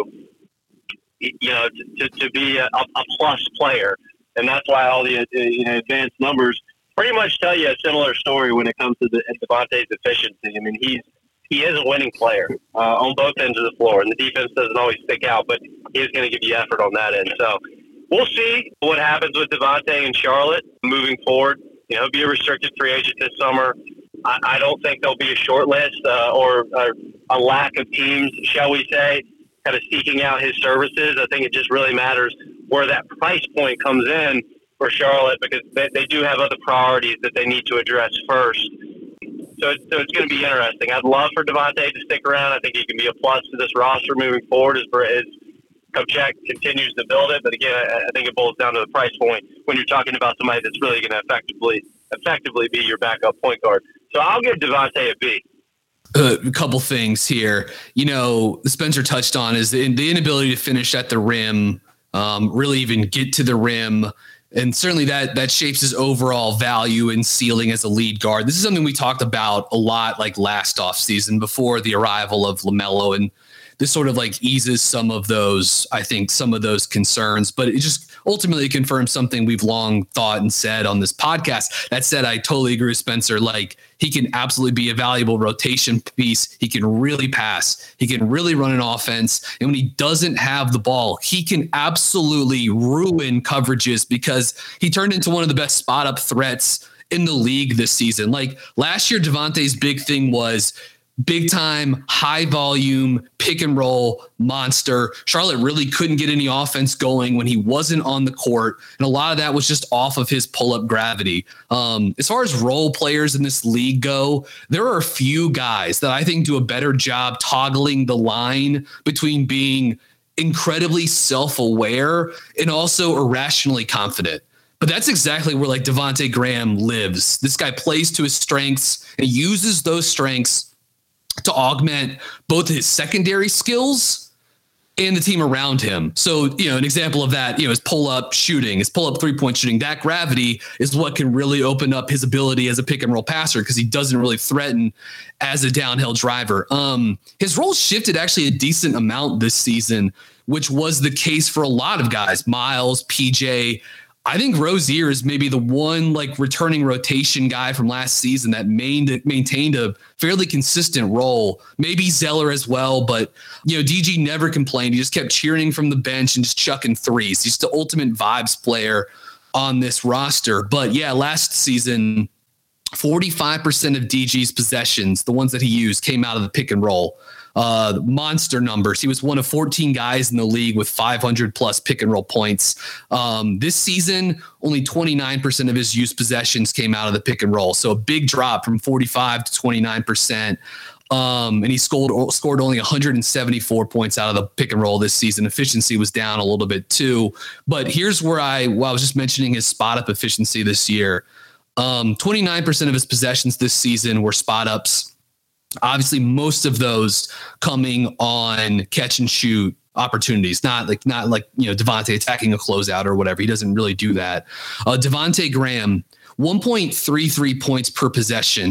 you know, to, to, to be a, a plus player. And that's why all the uh, you know, advanced numbers pretty much tell you a similar story when it comes to the Devontae's efficiency. I mean, he's he is a winning player uh, on both ends of the floor, and the defense doesn't always stick out, but he is going to give you effort on that end. So we'll see what happens with Devontae in Charlotte moving forward. You know, he'll be a restricted free agent this summer. I, I don't think there'll be a short list uh, or, or a lack of teams, shall we say, kind of seeking out his services. I think it just really matters where that price point comes in for Charlotte, because they, they do have other priorities that they need to address first. So, so it's going to be interesting. I'd love for Devontae to stick around. I think he can be a plus to this roster moving forward as, as Kupchak continues to build it. But again, I, I think it boils down to the price point when you're talking about somebody that's really going to effectively effectively be your backup point guard. So I'll give Devontae a B. Uh, a couple things here. You know, Spencer touched on is the, the inability to finish at the rim, um, really even get to the rim. And certainly that that shapes his overall value and ceiling as a lead guard. This is something we talked about a lot like last offseason before the arrival of LaMelo, and this sort of like eases some of those, I think, some of those concerns. But it just ultimately confirms something we've long thought and said on this podcast. That said, I totally agree with Spencer. Like, he can absolutely be a valuable rotation piece. He can really pass. He can really run an offense. And when he doesn't have the ball, he can absolutely ruin coverages, because he turned into one of the best spot up threats in the league this season. Like last year, Devontae's big thing was big time, high volume, pick and roll monster. Charlotte really couldn't get any offense going when he wasn't on the court. And a lot of that was just off of his pull up gravity. Um, as far as role players in this league go, there are a few guys that I think do a better job toggling the line between being incredibly self-aware and also irrationally confident. But that's exactly where like Devontae Graham lives. This guy plays to his strengths and uses those strengths to augment both his secondary skills and the team around him. So, you know, an example of that, you know, is pull up shooting, his pull up three point shooting. That gravity is what can really open up his ability as a pick and roll passer, because he doesn't really threaten as a downhill driver. Um, his role shifted actually a decent amount this season, which was the case for a lot of guys. Miles, P J. I think Rozier is maybe the one like returning rotation guy from last season that main, maintained a fairly consistent role. Maybe Zeller as well, but you know, D G never complained. He just kept cheering from the bench and just chucking threes. He's the ultimate vibes player on this roster. But yeah, last season, forty-five percent of D G's possessions, the ones that he used, came out of the pick and roll. Uh, monster numbers. He was one of fourteen guys in the league with five hundred plus pick and roll points. Um, this season, only twenty-nine percent of his used possessions came out of the pick and roll. So a big drop from forty-five to twenty-nine percent. Um, and he scored, scored only one hundred seventy-four points out of the pick and roll this season. Efficiency was down a little bit too. But here's where I, well, I was just mentioning his spot up efficiency this year. Um, twenty-nine percent of his possessions this season were spot ups. Obviously, most of those coming on catch and shoot opportunities, not like not like you know Devontae attacking a closeout or whatever. He doesn't really do that. Uh, Devontae Graham, one point three three points per possession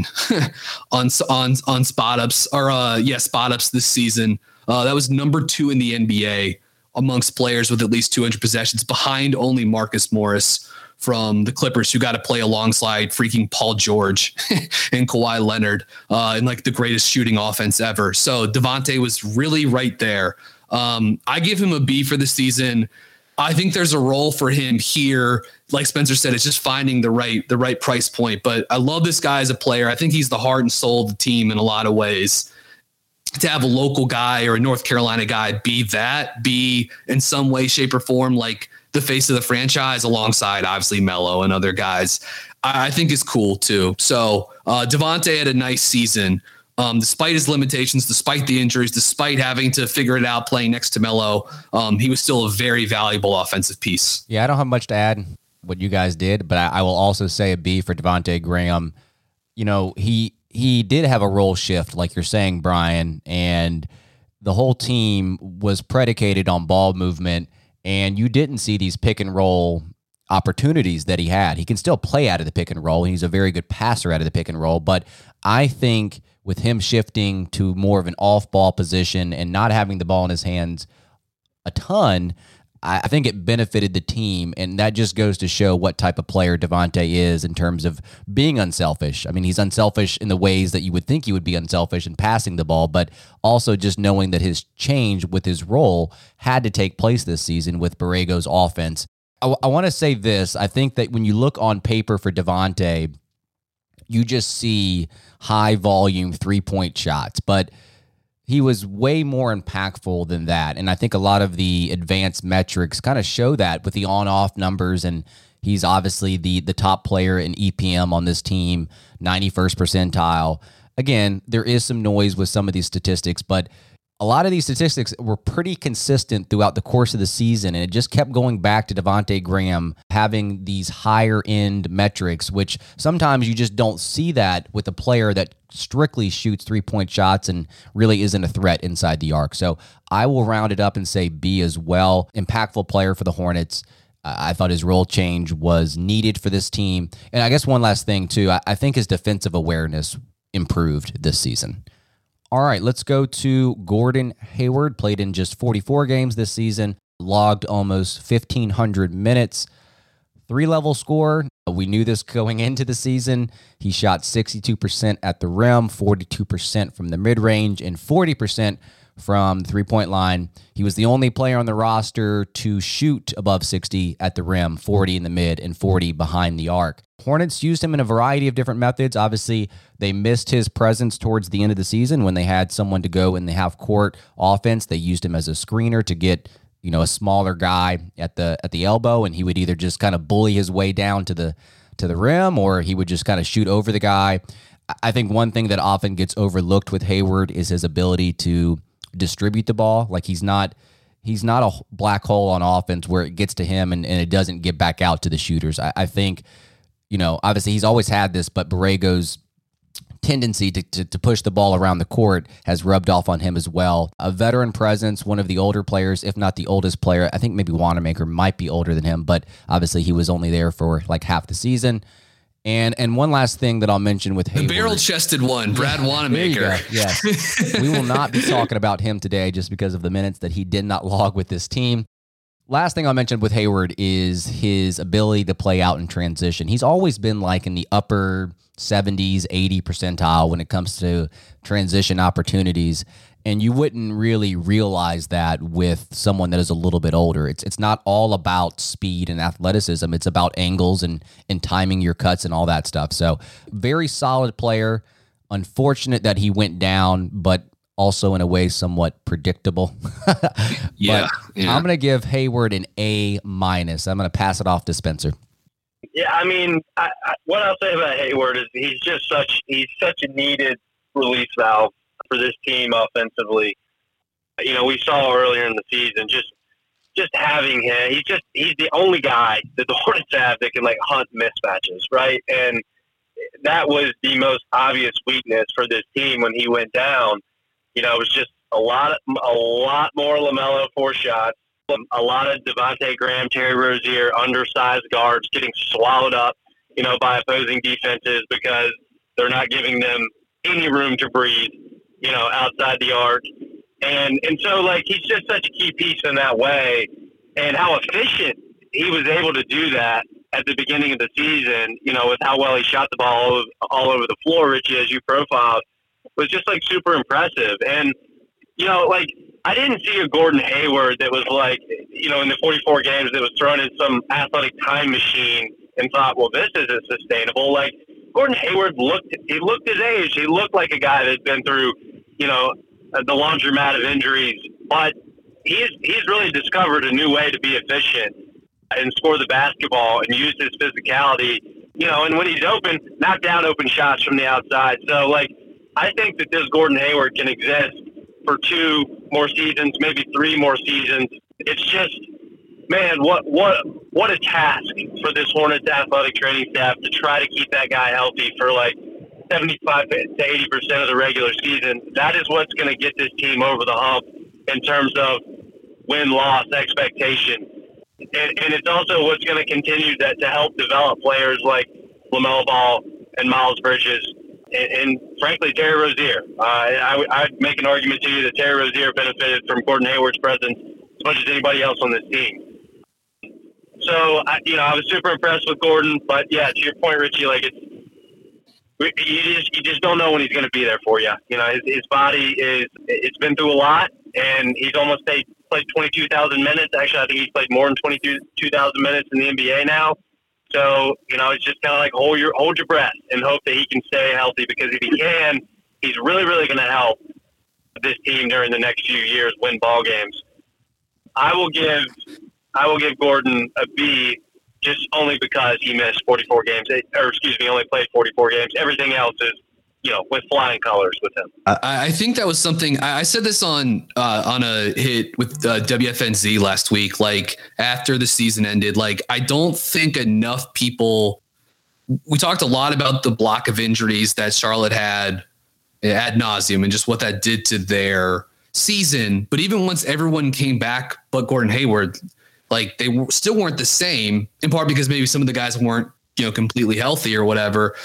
on on on spot ups or uh, yeah spot ups this season. Uh, that was number two in the N B A amongst players with at least two hundred possessions, behind only Marcus Morris from the Clippers, who got to play alongside freaking Paul George and Kawhi Leonard uh, in like the greatest shooting offense ever. So Devontae was really right there. Um, I give him a B for the season. I think there's a role for him here. Like Spencer said, it's just finding the right, the right price point. But I love this guy as a player. I think he's the heart and soul of the team in a lot of ways. To have a local guy or a North Carolina guy be that, be in some way, shape, or form like the face of the franchise alongside obviously Melo and other guys, I, I think is cool too. So uh, Devontae had a nice season, um, despite his limitations, despite the injuries, despite having to figure it out playing next to Melo. Um, he was still a very valuable offensive piece. Yeah, I don't have much to add what you guys did, but I, I will also say a B for Devontae Graham. You know, he he did have a role shift, like you're saying, Brian, and the whole team was predicated on ball movement. and you didn't see these pick and roll opportunities that he had. He can still play out of the pick and roll. He's a very good passer out of the pick and roll, but I think with him shifting to more of an off-ball position and not having the ball in his hands a ton, I think it benefited the team, and that just goes to show what type of player Davante is in terms of being unselfish. I mean, he's unselfish in the ways that you would think he would be unselfish in passing the ball, but also just knowing that his change with his role had to take place this season with Borrego's offense. I, I want to say this. I think that when you look on paper for Davante, you just see high-volume three-point shots, but he was way more impactful than that. And I think a lot of the advanced metrics kind of show that with the on-off numbers. And he's obviously the the top player in E P M on this team, ninety-first percentile. Again, there is some noise with some of these statistics, but a lot of these statistics were pretty consistent throughout the course of the season, and it just kept going back to Devontae Graham having these higher-end metrics, which sometimes you just don't see that with a player that strictly shoots three-point shots and really isn't a threat inside the arc. So I will round it up and say B as well. Impactful player for the Hornets. Uh, I thought his role change was needed for this team. And I guess one last thing, too. I, I think his defensive awareness improved this season. All right, let's go to Gordon Hayward. Played in just forty-four games this season, logged almost fifteen hundred minutes. Three-level score. We knew this going into the season. He shot sixty-two percent at the rim, forty-two percent from the mid-range, and forty percent from the three-point line. He was the only player on the roster to shoot above sixty at the rim, forty in the mid, and forty behind the arc. Hornets used him in a variety of different methods. Obviously, they missed his presence towards the end of the season when they had someone to go in the half-court offense. They used him as a screener to get, you know, a smaller guy at the at the elbow, and he would either just kind of bully his way down to the to the rim, or he would just kind of shoot over the guy. I think one thing that often gets overlooked with Hayward is his ability to distribute the ball. Like he's not he's not a black hole on offense where it gets to him and, and it doesn't get back out to the shooters. I, I think, you know, obviously he's always had this, but Borrego's tendency to, to to push the ball around the court has rubbed off on him as well. A veteran presence, one of the older players, if not the oldest player. I think maybe Wanamaker might be older than him, but obviously he was only there for like half the season. And and one last thing that I'll mention with Hayward. The barrel-chested one, Brad Yeah, Wanamaker. Yes. We will not be talking about him today just because of the minutes that he did not log with this team. Last thing I'll mention with Hayward is his ability to play out in transition. He's always been like in the upper seventies, eighty percentile when it comes to transition opportunities. And you wouldn't really realize that with someone that is a little bit older. It's it's not all about speed and athleticism. It's about angles and, and timing your cuts and all that stuff. So very solid player. Unfortunate that he went down, but also in a way somewhat predictable. yeah, but yeah. I'm going to give Hayward an A minus. I'm going to pass it off to Spencer. Yeah, I mean, I, I, what I'll say about Hayward is he's just such he's such a needed release valve for this team offensively. You know, we saw earlier in the season just just having him. He's just he's the only guy that the Hornets have that can like hunt mismatches, right? And that was the most obvious weakness for this team when he went down. You know, it was just a lot of, a lot more LaMelo four shots, a lot of Devontae Graham, Terry Rozier, undersized guards getting swallowed up, you know, by opposing defenses because they're not giving them any room to breathe, you know, outside the arc. And and so, like, he's just such a key piece in that way. And how efficient he was able to do that at the beginning of the season, you know, with how well he shot the ball all over, all over the floor, Richie, as you profiled, was just, like, super impressive. And, you know, like, I didn't see a Gordon Hayward that was, like, you know, in the forty-four games that was thrown in some athletic time machine and thought, well, this isn't sustainable. Like, Gordon Hayward looked, he looked his age. He looked like a guy that's been through, you know, the laundromat of injuries. But he's, he's really discovered a new way to be efficient and score the basketball and use his physicality, you know, and when he's open, knock down open shots from the outside. So, like, I think that this Gordon Hayward can exist for two more seasons, maybe three more seasons. It's just, man, what what what a task for this Hornets athletic training staff to try to keep that guy healthy for like seventy-five to eighty percent of the regular season. That is what's going to get this team over the hump in terms of win-loss expectation. and, and it's also what's going to continue to, to help develop players like LaMelo Ball and Miles Bridges and, and frankly, Terry Rozier. Uh, I, I'd make an argument to you that Terry Rozier benefited from Gordon Hayward's presence as much as anybody else on this team. So, I, you know, I was super impressed with Gordon, but yeah, to your point, Richie, like it's, you just, you just don't know when he's going to be there for you. You know, his, his body is, it's been through a lot, and he's almost played, played twenty-two thousand minutes. Actually, I think he's played more than twenty-two thousand minutes in the N B A now. So, you know, it's just kind of like hold your, hold your breath and hope that he can stay healthy, because if he can, he's really, really going to help this team during the next few years win ball games. I will give, I will give Gordon a B, just only because he missed forty-four games, or excuse me, only played forty-four games. Everything else is, you know, with flying colors with him. I, I think that was something I, I said this on uh, on a hit with uh, W F N Z last week. Like after the season ended, like I don't think enough people. We talked a lot about the block of injuries that Charlotte had ad nauseum and just what that did to their season. But even once everyone came back, but Gordon Hayward, like they w- still weren't the same, in part because maybe some of the guys weren't, you know, completely healthy or whatever,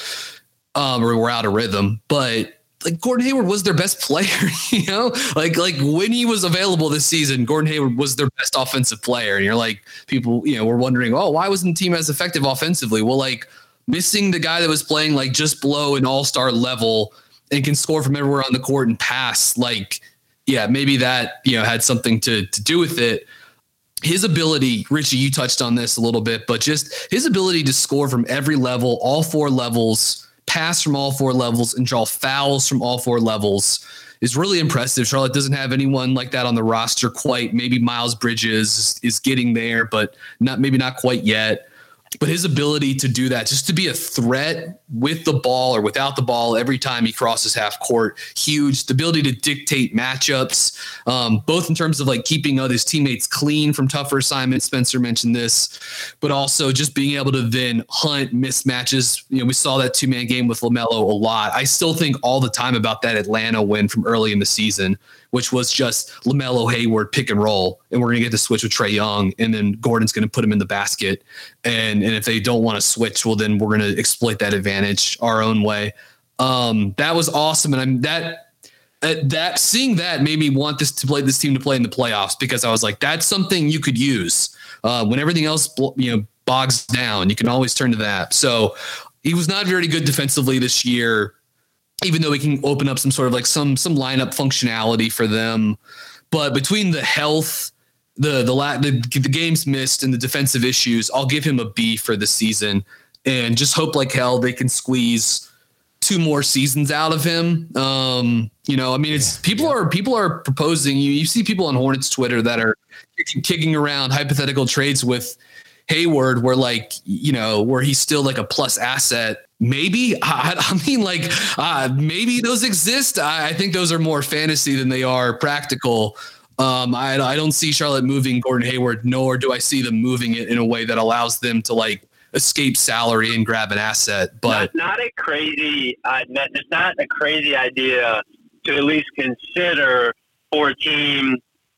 um, or were out of rhythm. But like Gordon Hayward was their best player, you know, like, like when he was available this season, Gordon Hayward was their best offensive player. And you're like, people, you know, were wondering, oh, why wasn't the team as effective offensively? Well, like missing the guy that was playing like just below an all-star level and can score from everywhere on the court and pass, like, yeah, maybe that, you know, had something to to do with it. His ability, Richie, you touched on this a little bit, but just his ability to score from every level, all four levels, pass from all four levels, and draw fouls from all four levels is really impressive. Charlotte doesn't have anyone like that on the roster quite. Maybe Miles Bridges is, is getting there, but not maybe not quite yet. But his ability to do that, just to be a threat with the ball or without the ball every time he crosses half court, huge. The ability to dictate matchups, um, both in terms of like keeping his teammates clean from tougher assignments. Spencer mentioned this, but also just being able to then hunt mismatches. You know, we saw that two-man game with LaMelo a lot. I still think all the time about that Atlanta win from early in the season, which was just LaMelo Hayward pick and roll. And we're going to get to switch with Trae Young. And then Gordon's going to put him in the basket. And, and if they don't want to switch, well, then we're going to exploit that advantage our own way. Um, that was awesome. And I'm that, uh, that seeing that made me want this to play this team to play in the playoffs, because I was like, that's something you could use uh, when everything else, you know, bogs down. You can always turn to that. So he was not very good defensively this year, even though he can open up some sort of like some some lineup functionality for them. But between the health, the the, la- the the games missed, and the defensive issues, I'll give him a B for the season, and just hope like hell they can squeeze two more seasons out of him. Um, you know, I mean, it's yeah, people yeah. are people are proposing. You you see people on Hornets Twitter that are kicking, kicking around hypothetical trades with Hayward, where like, you know, where he's still like a plus asset. Maybe I, I mean, like uh, maybe those exist. I, I think those are more fantasy than they are practical. Um, I, I don't see Charlotte moving Gordon Hayward, nor do I see them moving it in a way that allows them to like escape salary and grab an asset. But not, not a crazy, uh, not, it's not a crazy idea to at least consider for a team,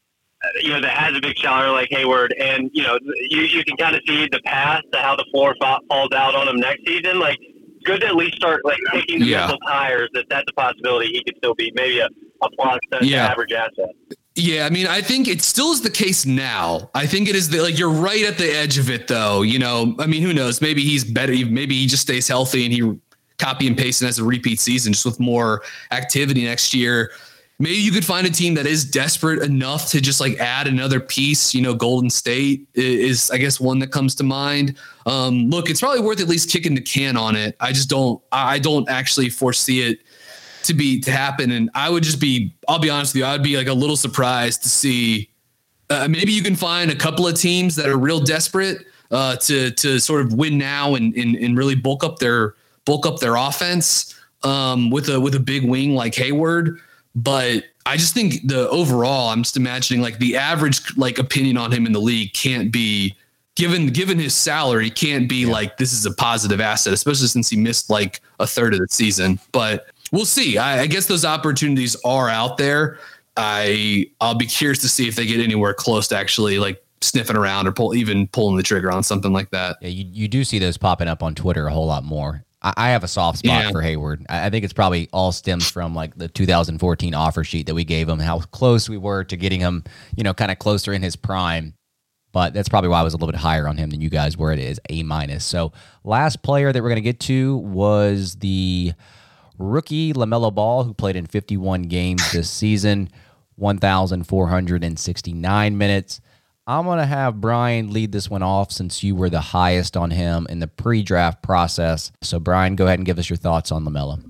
you know, that has a big salary like Hayward, and you know, you you can kind of see the path to how the floor fa- falls out on him next season. Like, good to at least start like kicking the yeah. mental tires that that's a possibility. He could still be maybe a, a plus to yeah. average asset. Yeah, I mean, I think it still is the case now. I think it is the, like, you're right at the edge of it, though. You know, I mean, who knows? Maybe he's better. Maybe he just stays healthy and he copy and paste and has a repeat season just with more activity next year. Maybe you could find a team that is desperate enough to just like add another piece. You know, Golden State is, I guess, one that comes to mind. Um, look, it's probably worth at least kicking the can on it. I just don't, I don't actually foresee it to be, to happen. And I would just be, I'll be honest with you, I'd be like a little surprised to see, uh, maybe you can find a couple of teams that are real desperate uh, to, to sort of win now and, and, and really bulk up their, bulk up their offense um, with a, with a big wing like Hayward. But I just think the overall, I'm just imagining like the average like opinion on him in the league can't be given, given his salary, can't be yeah. like, this is a positive asset, especially since he missed like a third of the season. But we'll see. I, I guess those opportunities are out there. I I'll be curious to see if they get anywhere close to actually like sniffing around or pull, even pulling the trigger on something like that. Yeah, you, you do see those popping up on Twitter a whole lot more. I, I have a soft spot Yeah. for Hayward. I, I think it's probably all stems from like the two thousand fourteen offer sheet that we gave him, how close we were to getting him, you know, kind of closer in his prime. But that's probably why I was a little bit higher on him than you guys were. It is A minus. So last player that we're going to get to was the rookie LaMelo Ball, who played in fifty-one games this season, one thousand four hundred sixty-nine minutes. I'm going to have Brian lead this one off since you were the highest on him in the pre-draft process. So Brian, go ahead and give us your thoughts on LaMelo.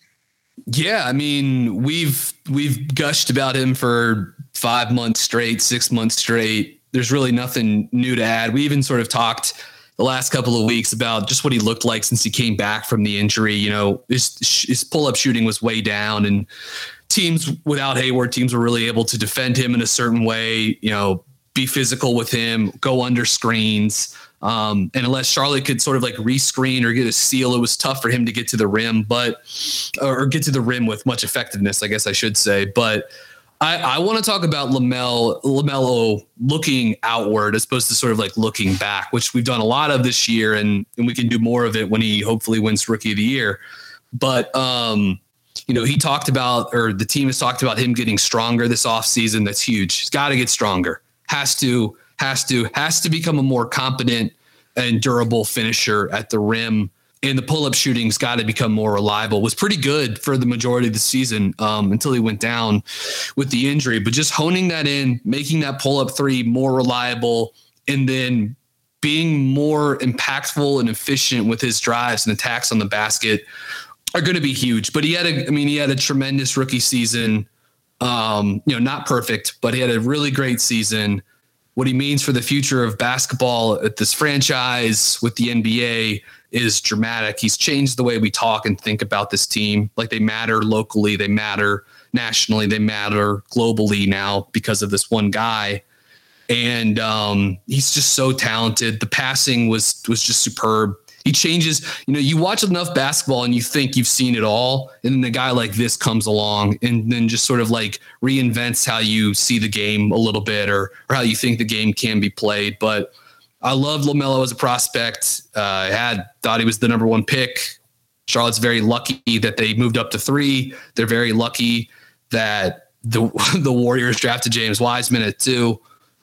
Yeah, I mean, we've we've gushed about him for five months straight, six months straight. There's really nothing new to add. We even sort of talked the last couple of weeks about just what he looked like since he came back from the injury. You know, his, his pull-up shooting was way down, and teams without Hayward, teams were really able to defend him in a certain way, you know, be physical with him, go under screens. Um, and unless Charlotte could sort of like re-screen or get a steal, it was tough for him to get to the rim, but or get to the rim with much effectiveness, I guess I should say. But I, I want to talk about LaMelo, LaMelo looking outward as opposed to sort of like looking back, which we've done a lot of this year, and, and we can do more of it when he hopefully wins Rookie of the Year. But, um, you know, he talked about, or the team has talked about him getting stronger this offseason. That's huge. He's got to get stronger. Has to, has to, has to become a more competent and durable finisher at the rim. And the pull-up shooting's got to become more reliable. Was pretty good for the majority of the season um, until he went down with the injury. But just honing that in, making that pull-up three more reliable, and then being more impactful and efficient with his drives and attacks on the basket are going to be huge. But he had a, I mean, he had a tremendous rookie season. Um, you know, not perfect, but he had a really great season. What he means for the future of basketball at this franchise with the N B A is dramatic. He's changed the way we talk and think about this team. Like, they matter locally, they matter nationally, they matter globally now because of this one guy. And um, he's just so talented. The passing was was just superb. He changes, you know, you watch enough basketball and you think you've seen it all. And then a guy like this comes along and then just sort of like reinvents how you see the game a little bit, or, or how you think the game can be played. But I love LaMelo as a prospect. Uh, I had thought he was the number one pick. Charlotte's very lucky that they moved up to three. They're very lucky that the, the Warriors drafted James Wiseman at two.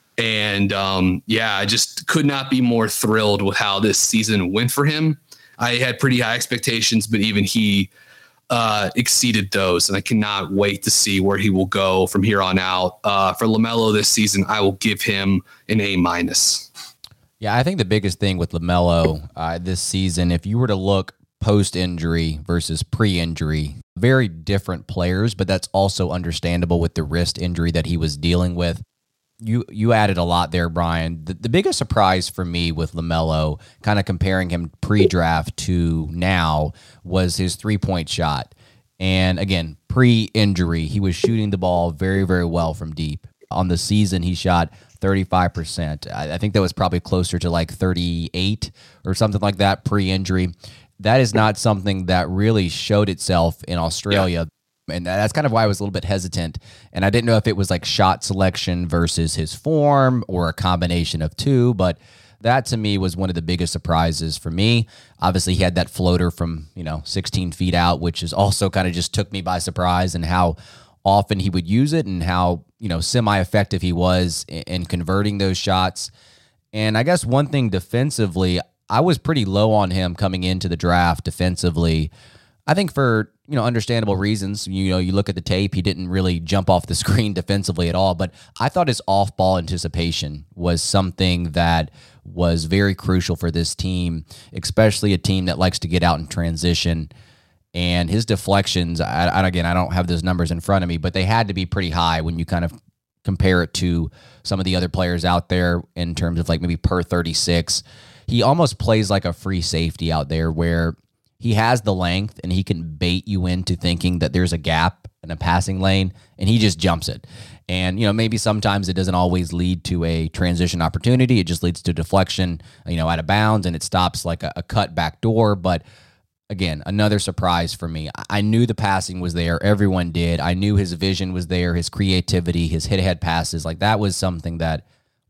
And um, yeah, I just could not be more thrilled with how this season went for him. I had pretty high expectations, but even he uh, exceeded those. And I cannot wait to see where he will go from here on out. Uh, for LaMelo this season, I will give him an A minus. Yeah, I think the biggest thing with LaMelo uh, this season, if you were to look post-injury versus pre-injury, very different players, but that's also understandable with the wrist injury that he was dealing with. You you added a lot there, Brian. The, the biggest surprise for me with LaMelo, kind of comparing him pre-draft to now, was his three-point shot. And again, pre-injury, he was shooting the ball very, very well from deep. On the season, he shot thirty-five percent. I, I think that was probably closer to like thirty-eight or something like that pre-injury. That is not something that really showed itself in Australia. Yeah. And that's kind of why I was a little bit hesitant. And I didn't know if it was like shot selection versus his form or a combination of two. But that to me was one of the biggest surprises for me. Obviously, he had that floater from, you know, sixteen feet out, which is also kind of just took me by surprise, and how often he would use it and how, you know, semi-effective he was in, in converting those shots. And I guess one thing defensively, I was pretty low on him coming into the draft defensively. I think for, you know, understandable reasons. You know, you look at the tape, he didn't really jump off the screen defensively at all, but I thought his off-ball anticipation was something that was very crucial for this team, especially a team that likes to get out in transition. And his deflections, I, I, again, I don't have those numbers in front of me, but they had to be pretty high when you kind of compare it to some of the other players out there in terms of like maybe per thirty-six. He almost plays like a free safety out there, where he has the length and he can bait you into thinking that there's a gap in a passing lane, and he just jumps it. And, you know, maybe sometimes it doesn't always lead to a transition opportunity. It just leads to deflection, you know, out of bounds, and it stops like a, a cut back door. But again, another surprise for me. I knew the passing was there. Everyone did. I knew his vision was there, his creativity, his hit-ahead passes. Like, that was something that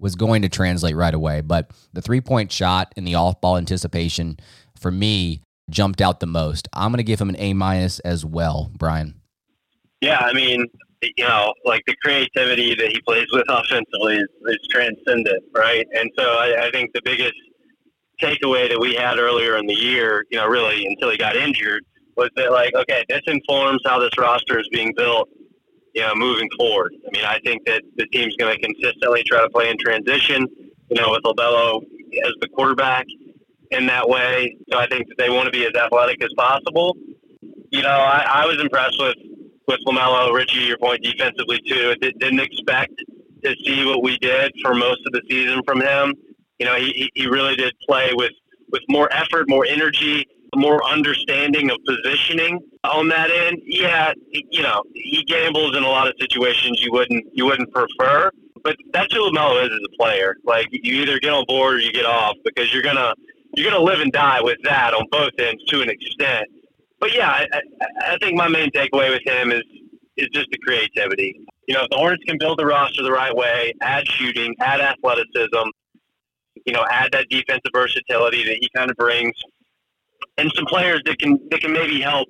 was going to translate right away. But the three-point shot and the off-ball anticipation, for me, jumped out the most. I'm going to give him an A minus as well, Brian. Yeah, I mean, you know, like the creativity that he plays with offensively is, is transcendent, right? And so I, I think the biggest takeaway that we had earlier in the year, you know, really until he got injured, was that like, okay, this informs how this roster is being built, you know, moving forward. I mean, I think that the team's going to consistently try to play in transition, you know, with LaMelo as the quarterback in that way. So I think that they want to be as athletic as possible. You know, I, I was impressed with, with LaMelo, Richie, your point defensively too. I didn't expect to see what we did for most of the season from him. You know, he, he really did play with, with more effort, more energy, more understanding of positioning on that end. Yeah, you know, he gambles in a lot of situations you wouldn't you wouldn't prefer, but that's who LaMelo is as a player. Like, you either get on board or you get off, because you're gonna you're gonna live and die with that on both ends to an extent. But yeah, I, I think my main takeaway with him is is just the creativity. You know, if the Hornets can build the roster the right way, add shooting, add athleticism, you know, add that defensive versatility that he kind of brings, and some players that can that can maybe help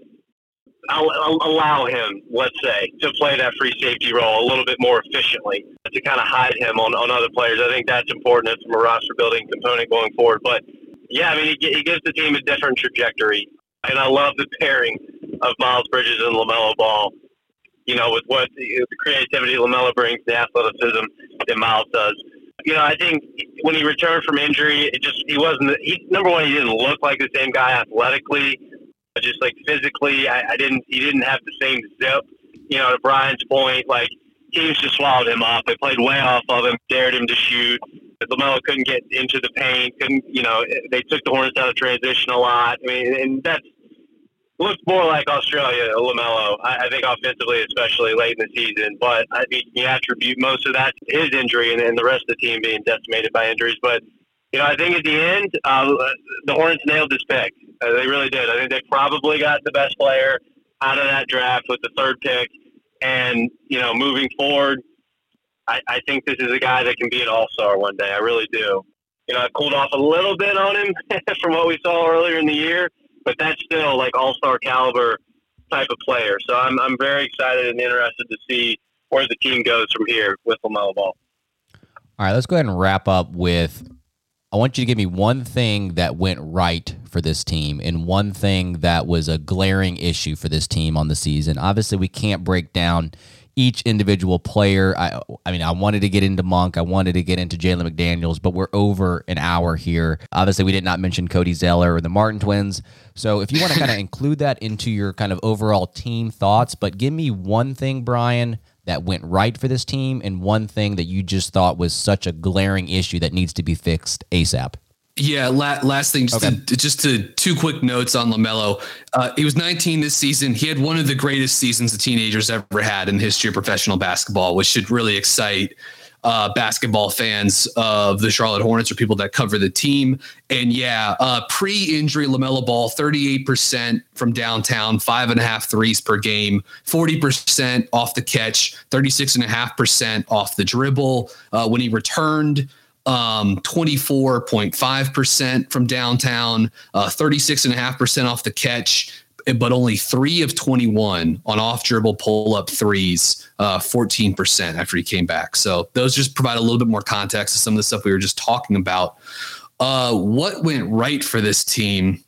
allow him, let's say, to play that free safety role a little bit more efficiently, to kind of hide him on, on other players. I think that's important from a roster building component going forward. But yeah, I mean, he, he gives the team a different trajectory, and I love the pairing of Miles Bridges and LaMelo Ball. You know, with what the creativity LaMelo brings, the athleticism that Miles does. You know, I think when he returned from injury, it just he wasn't. He, number one, he didn't look like the same guy athletically, just like physically. I, I didn't. He didn't have the same zip. You know, to Brian's point, like teams just swallowed him up. They played way off of him, dared him to shoot. LaMelo couldn't get into the paint. Couldn't. You know, they took the Hornets out of transition a lot. I mean, and that's looked more like Australia, LaMelo, I, I think offensively, especially late in the season. But I mean, you attribute most of that to his injury and, and the rest of the team being decimated by injuries. But, you know, I think at the end, uh, the Hornets nailed this pick. Uh, they really did. I think they probably got the best player out of that draft with the third pick. And, you know, moving forward, I, I think this is a guy that can be an all-star one day. I really do. You know, I cooled off a little bit on him from what we saw earlier in the year. But that's still like all-star caliber type of player. So I'm I'm very excited and interested to see where the team goes from here with LaMelo Ball. All right, let's go ahead and wrap up with, I want you to give me one thing that went right for this team and one thing that was a glaring issue for this team on the season. Obviously, we can't break down each individual player. I I mean, I wanted to get into Monk. I wanted to get into Jalen McDaniels, but we're over an hour here. Obviously, we did not mention Cody Zeller or the Martin twins. So if you want to kind of include that into your kind of overall team thoughts, but give me one thing, Brian, that went right for this team and one thing that you just thought was such a glaring issue that needs to be fixed ASAP. Yeah, la- last thing, just, okay. to, just to two quick notes on LaMelo. Uh, he was nineteen this season. He had one of the greatest seasons a teenager's ever had in the history of professional basketball, which should really excite uh, basketball fans of the Charlotte Hornets or people that cover the team. And yeah, uh, pre-injury LaMelo Ball, thirty-eight percent from downtown, five and a half threes per game, forty percent off the catch, thirty-six and a half percent off the dribble. Uh, when he returned, Um, twenty-four point five percent from downtown, uh, thirty-six and a half percent off the catch, but only three of twenty-one on off dribble pull up threes, uh, fourteen percent after he came back. So those just provide a little bit more context to some of the stuff we were just talking about. Uh, what went right for this team?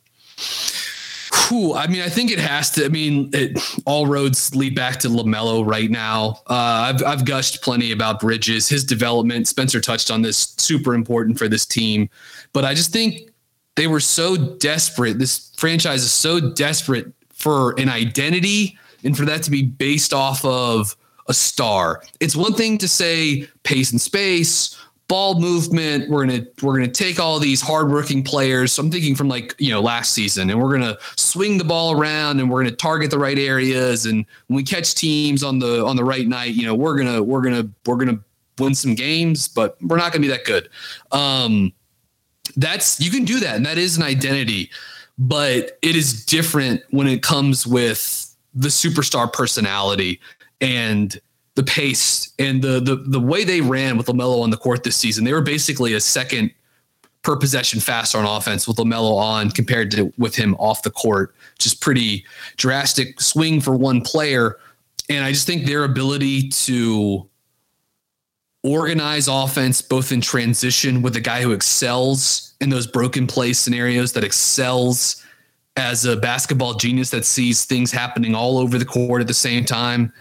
Whew, I mean, I think it has to. I mean, it, all roads lead back to LaMelo right now. Uh, I've, I've gushed plenty about Bridges, his development. Spencer touched on this, super important for this team. But I just think they were so desperate. This franchise is so desperate for an identity and for that to be based off of a star. It's one thing to say pace and space, ball movement. We're gonna we're gonna take all these hardworking players. So I'm thinking from like you know last season, and we're gonna swing the ball around, and we're gonna target the right areas. And when we catch teams on the on the right night, you know we're gonna we're gonna we're gonna win some games, but we're not gonna be that good. Um, that's you can do that, and that is an identity, but it is different when it comes with the superstar personality and the the pace and the the the way they ran with LaMelo on the court this season. They were basically a second per possession faster on offense with LaMelo on compared to with him off the court. Just pretty drastic swing for one player. And I just think their ability to organize offense, both in transition with a guy who excels in those broken play scenarios, that excels as a basketball genius that sees things happening all over the court at the same time,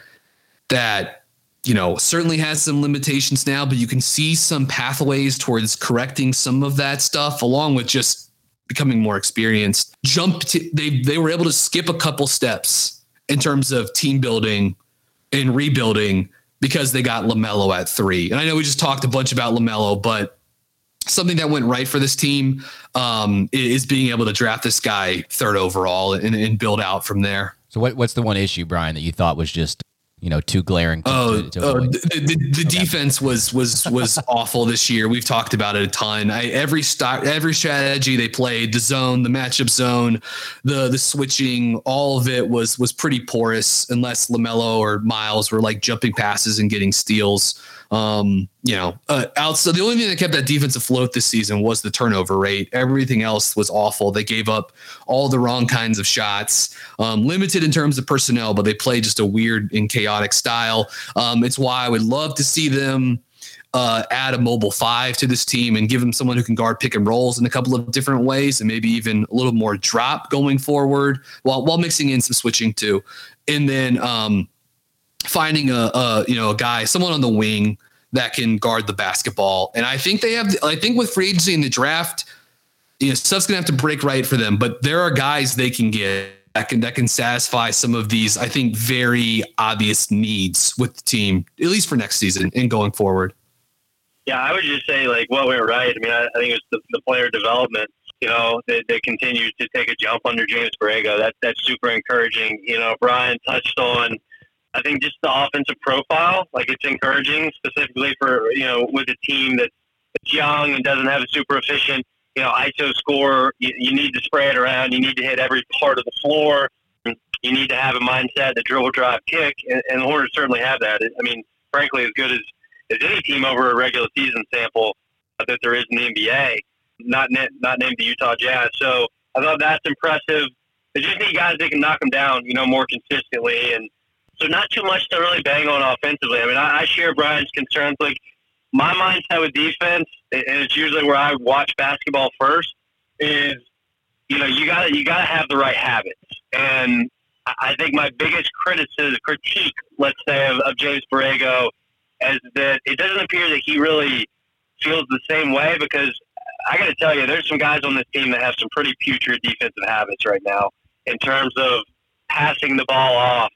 that, you know, certainly has some limitations now, but you can see some pathways towards correcting some of that stuff, along with just becoming more experienced. Jump to, they they were able to skip a couple steps in terms of team building and rebuilding because they got LaMelo at three. And I know we just talked a bunch about LaMelo, but something that went right for this team um, is being able to draft this guy third overall and, and build out from there. So what, what's the one issue, Brian, that you thought was just, you know, too glaring? To, oh, to, to oh the, the, the okay. defense was was was awful this year. We've talked about it a ton. I, every start, every strategy they played, the zone, the matchup zone, the the switching, all of it was was pretty porous, unless LaMelo or Miles were like jumping passes and getting steals. Um, you know, uh, outside, the only thing that kept that defense afloat this season was the turnover rate. Everything else was awful. They gave up all the wrong kinds of shots, um, limited in terms of personnel, but they played just a weird and chaotic style. Um, it's why I would love to see them uh, add a mobile five to this team and give them someone who can guard pick and rolls in a couple of different ways, and maybe even a little more drop going forward while, while mixing in some switching too. And then, um, finding a, a, you know, a guy, someone on the wing that can guard the basketball. And I think they have, I think with free agency in the draft, you know, stuff's going to have to break right for them, but there are guys they can get that can, that can satisfy some of these, I think, very obvious needs with the team, at least for next season and going forward. Yeah, I would just say, like, what went right. I mean, I, I think it's the, the player development. You know, they, they continue to take a jump under James Borrego. That, that's super encouraging. You know, Brian touched on, I think, just the offensive profile. Like, it's encouraging, specifically for, you know, with a team that's young and doesn't have a super efficient, you know, I S O score. You, you need to spray it around. You need to hit every part of the floor. You need to have a mindset, the dribble, drive, kick, and, and the Hornets certainly have that. I mean, frankly, as good as, as any team over a regular season sample that there is in the N B A, not not named the Utah Jazz. So I thought that's impressive. They just need guys that can knock them down, you know, more consistently. And so not too much to really bang on offensively. I mean, I, I share Brian's concerns. Like, my mindset with defense, and it's usually where I watch basketball first, is, you know, you gotta you gotta have the right habits. And I think my biggest criticism, critique, let's say, of, of James Borrego is that it doesn't appear that he really feels the same way, because I got to tell you, there's some guys on this team that have some pretty putrid defensive habits right now in terms of passing the ball off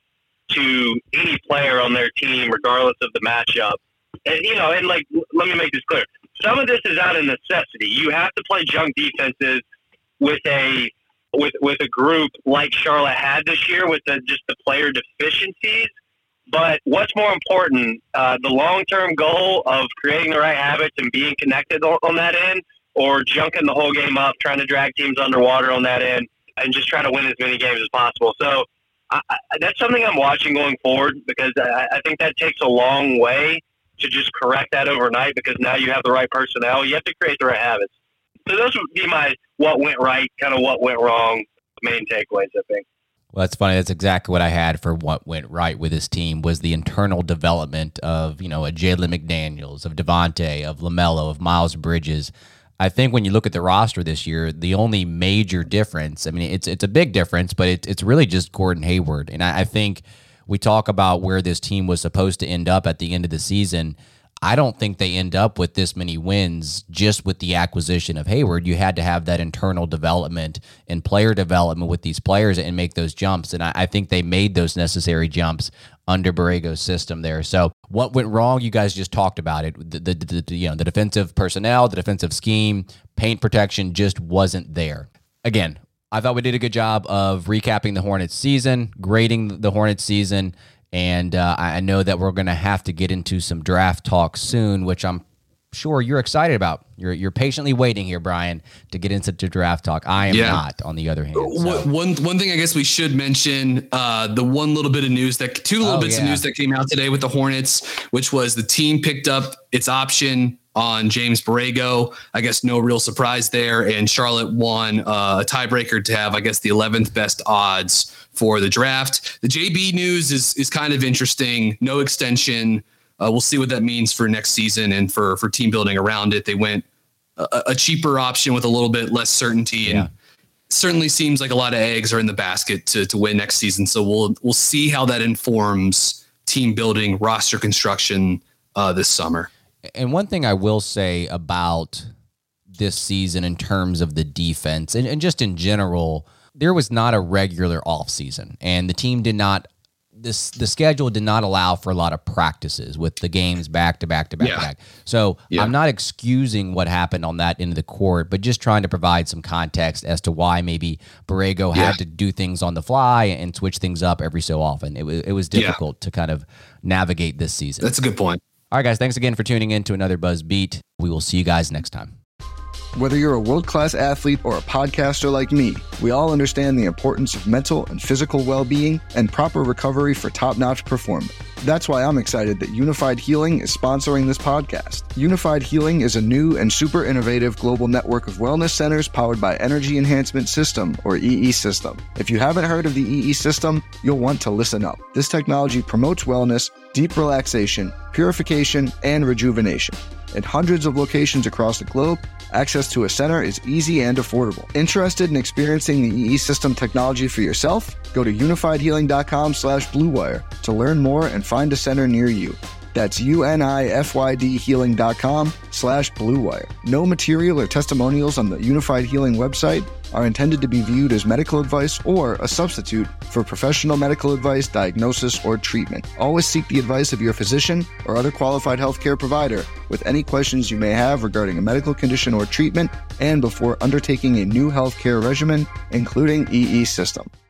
to any player on their team, regardless of the matchup. And, you know, and like, let me make this clear. Some of this is out of necessity. You have to play junk defenses with a with with a group like Charlotte had this year, with the, just the player deficiencies. But what's more important, uh, the long-term goal of creating the right habits and being connected on, on that end, or junking the whole game up, trying to drag teams underwater on that end, and just try to win as many games as possible. So I, I, that's something I'm watching going forward, because I, I think that takes a long way to just correct that overnight, because now you have the right personnel. You have to create the right habits. So those would be my what went right, kind of what went wrong, main takeaways, I think. Well, that's funny. That's exactly what I had for what went right with this team, was the internal development of, you know, a Jalen McDaniels, of Devontae, of LaMelo, of Miles Bridges. I think when you look at the roster this year, the only major difference, I mean, it's it's a big difference, but it, it's really just Gordon Hayward. And I, I think we talk about where this team was supposed to end up at the end of the season. I don't think they end up with this many wins just with the acquisition of Hayward. You had to have that internal development and player development with these players and make those jumps. And I, I think they made those necessary jumps under Borrego's system there. So what went wrong? You guys just talked about it. The, the, the, the, you know, the defensive personnel, the defensive scheme, paint protection just wasn't there. Again, I thought we did a good job of recapping the Hornets season, grading the Hornets season. And uh, I know that we're going to have to get into some draft talk soon, which I'm sure you're excited about. You're you're patiently waiting here, Brian, to get into the draft talk. I am yeah. not, on the other hand. So. One one thing I guess we should mention, uh, the one little bit of news that two little oh, bits yeah. of news that came out today with the Hornets, which was the team picked up its option on James Borrego. I guess no real surprise there. And Charlotte won uh, a tiebreaker to have, I guess, the eleventh best odds for the draft. The J B news is is kind of interesting. No extension. Uh, we'll see what that means for next season and for, for team building around it. They went a, a cheaper option with a little bit less certainty, and yeah. certainly seems like a lot of eggs are in the basket to to win next season. So we'll we'll see how that informs team building, roster construction uh, this summer. And one thing I will say about this season in terms of the defense and, and just in general, there was not a regular offseason, and the team did not. This the schedule did not allow for a lot of practices with the games back to back to back yeah. to back. So yeah. I'm not excusing what happened on that end of the court, but just trying to provide some context as to why maybe Borrego yeah. had to do things on the fly and switch things up every so often. It was it was difficult yeah. to kind of navigate this season. That's a good point. All right, guys, thanks again for tuning in to another Buzz Beat. We will see you guys next time. Whether you're a world-class athlete or a podcaster like me, we all understand the importance of mental and physical well-being and proper recovery for top-notch performance. That's why I'm excited that Unified Healing is sponsoring this podcast. Unified Healing is a new and super innovative global network of wellness centers powered by Energy Enhancement System, or E E System. If you haven't heard of the E E System, you'll want to listen up. This technology promotes wellness, deep relaxation, purification, and rejuvenation. At hundreds of locations across the globe, access to a center is easy and affordable. Interested in experiencing the E E System technology for yourself? Go to unified healing dot com slash blue wire to learn more and find a center near you. That's U-N-I-F-Y-D healing dot com slash blue wire. No material or testimonials on the Unified Healing website are intended to be viewed as medical advice or a substitute for professional medical advice, diagnosis, or treatment. Always seek the advice of your physician or other qualified healthcare provider with any questions you may have regarding a medical condition or treatment and before undertaking a new healthcare regimen, including E E System.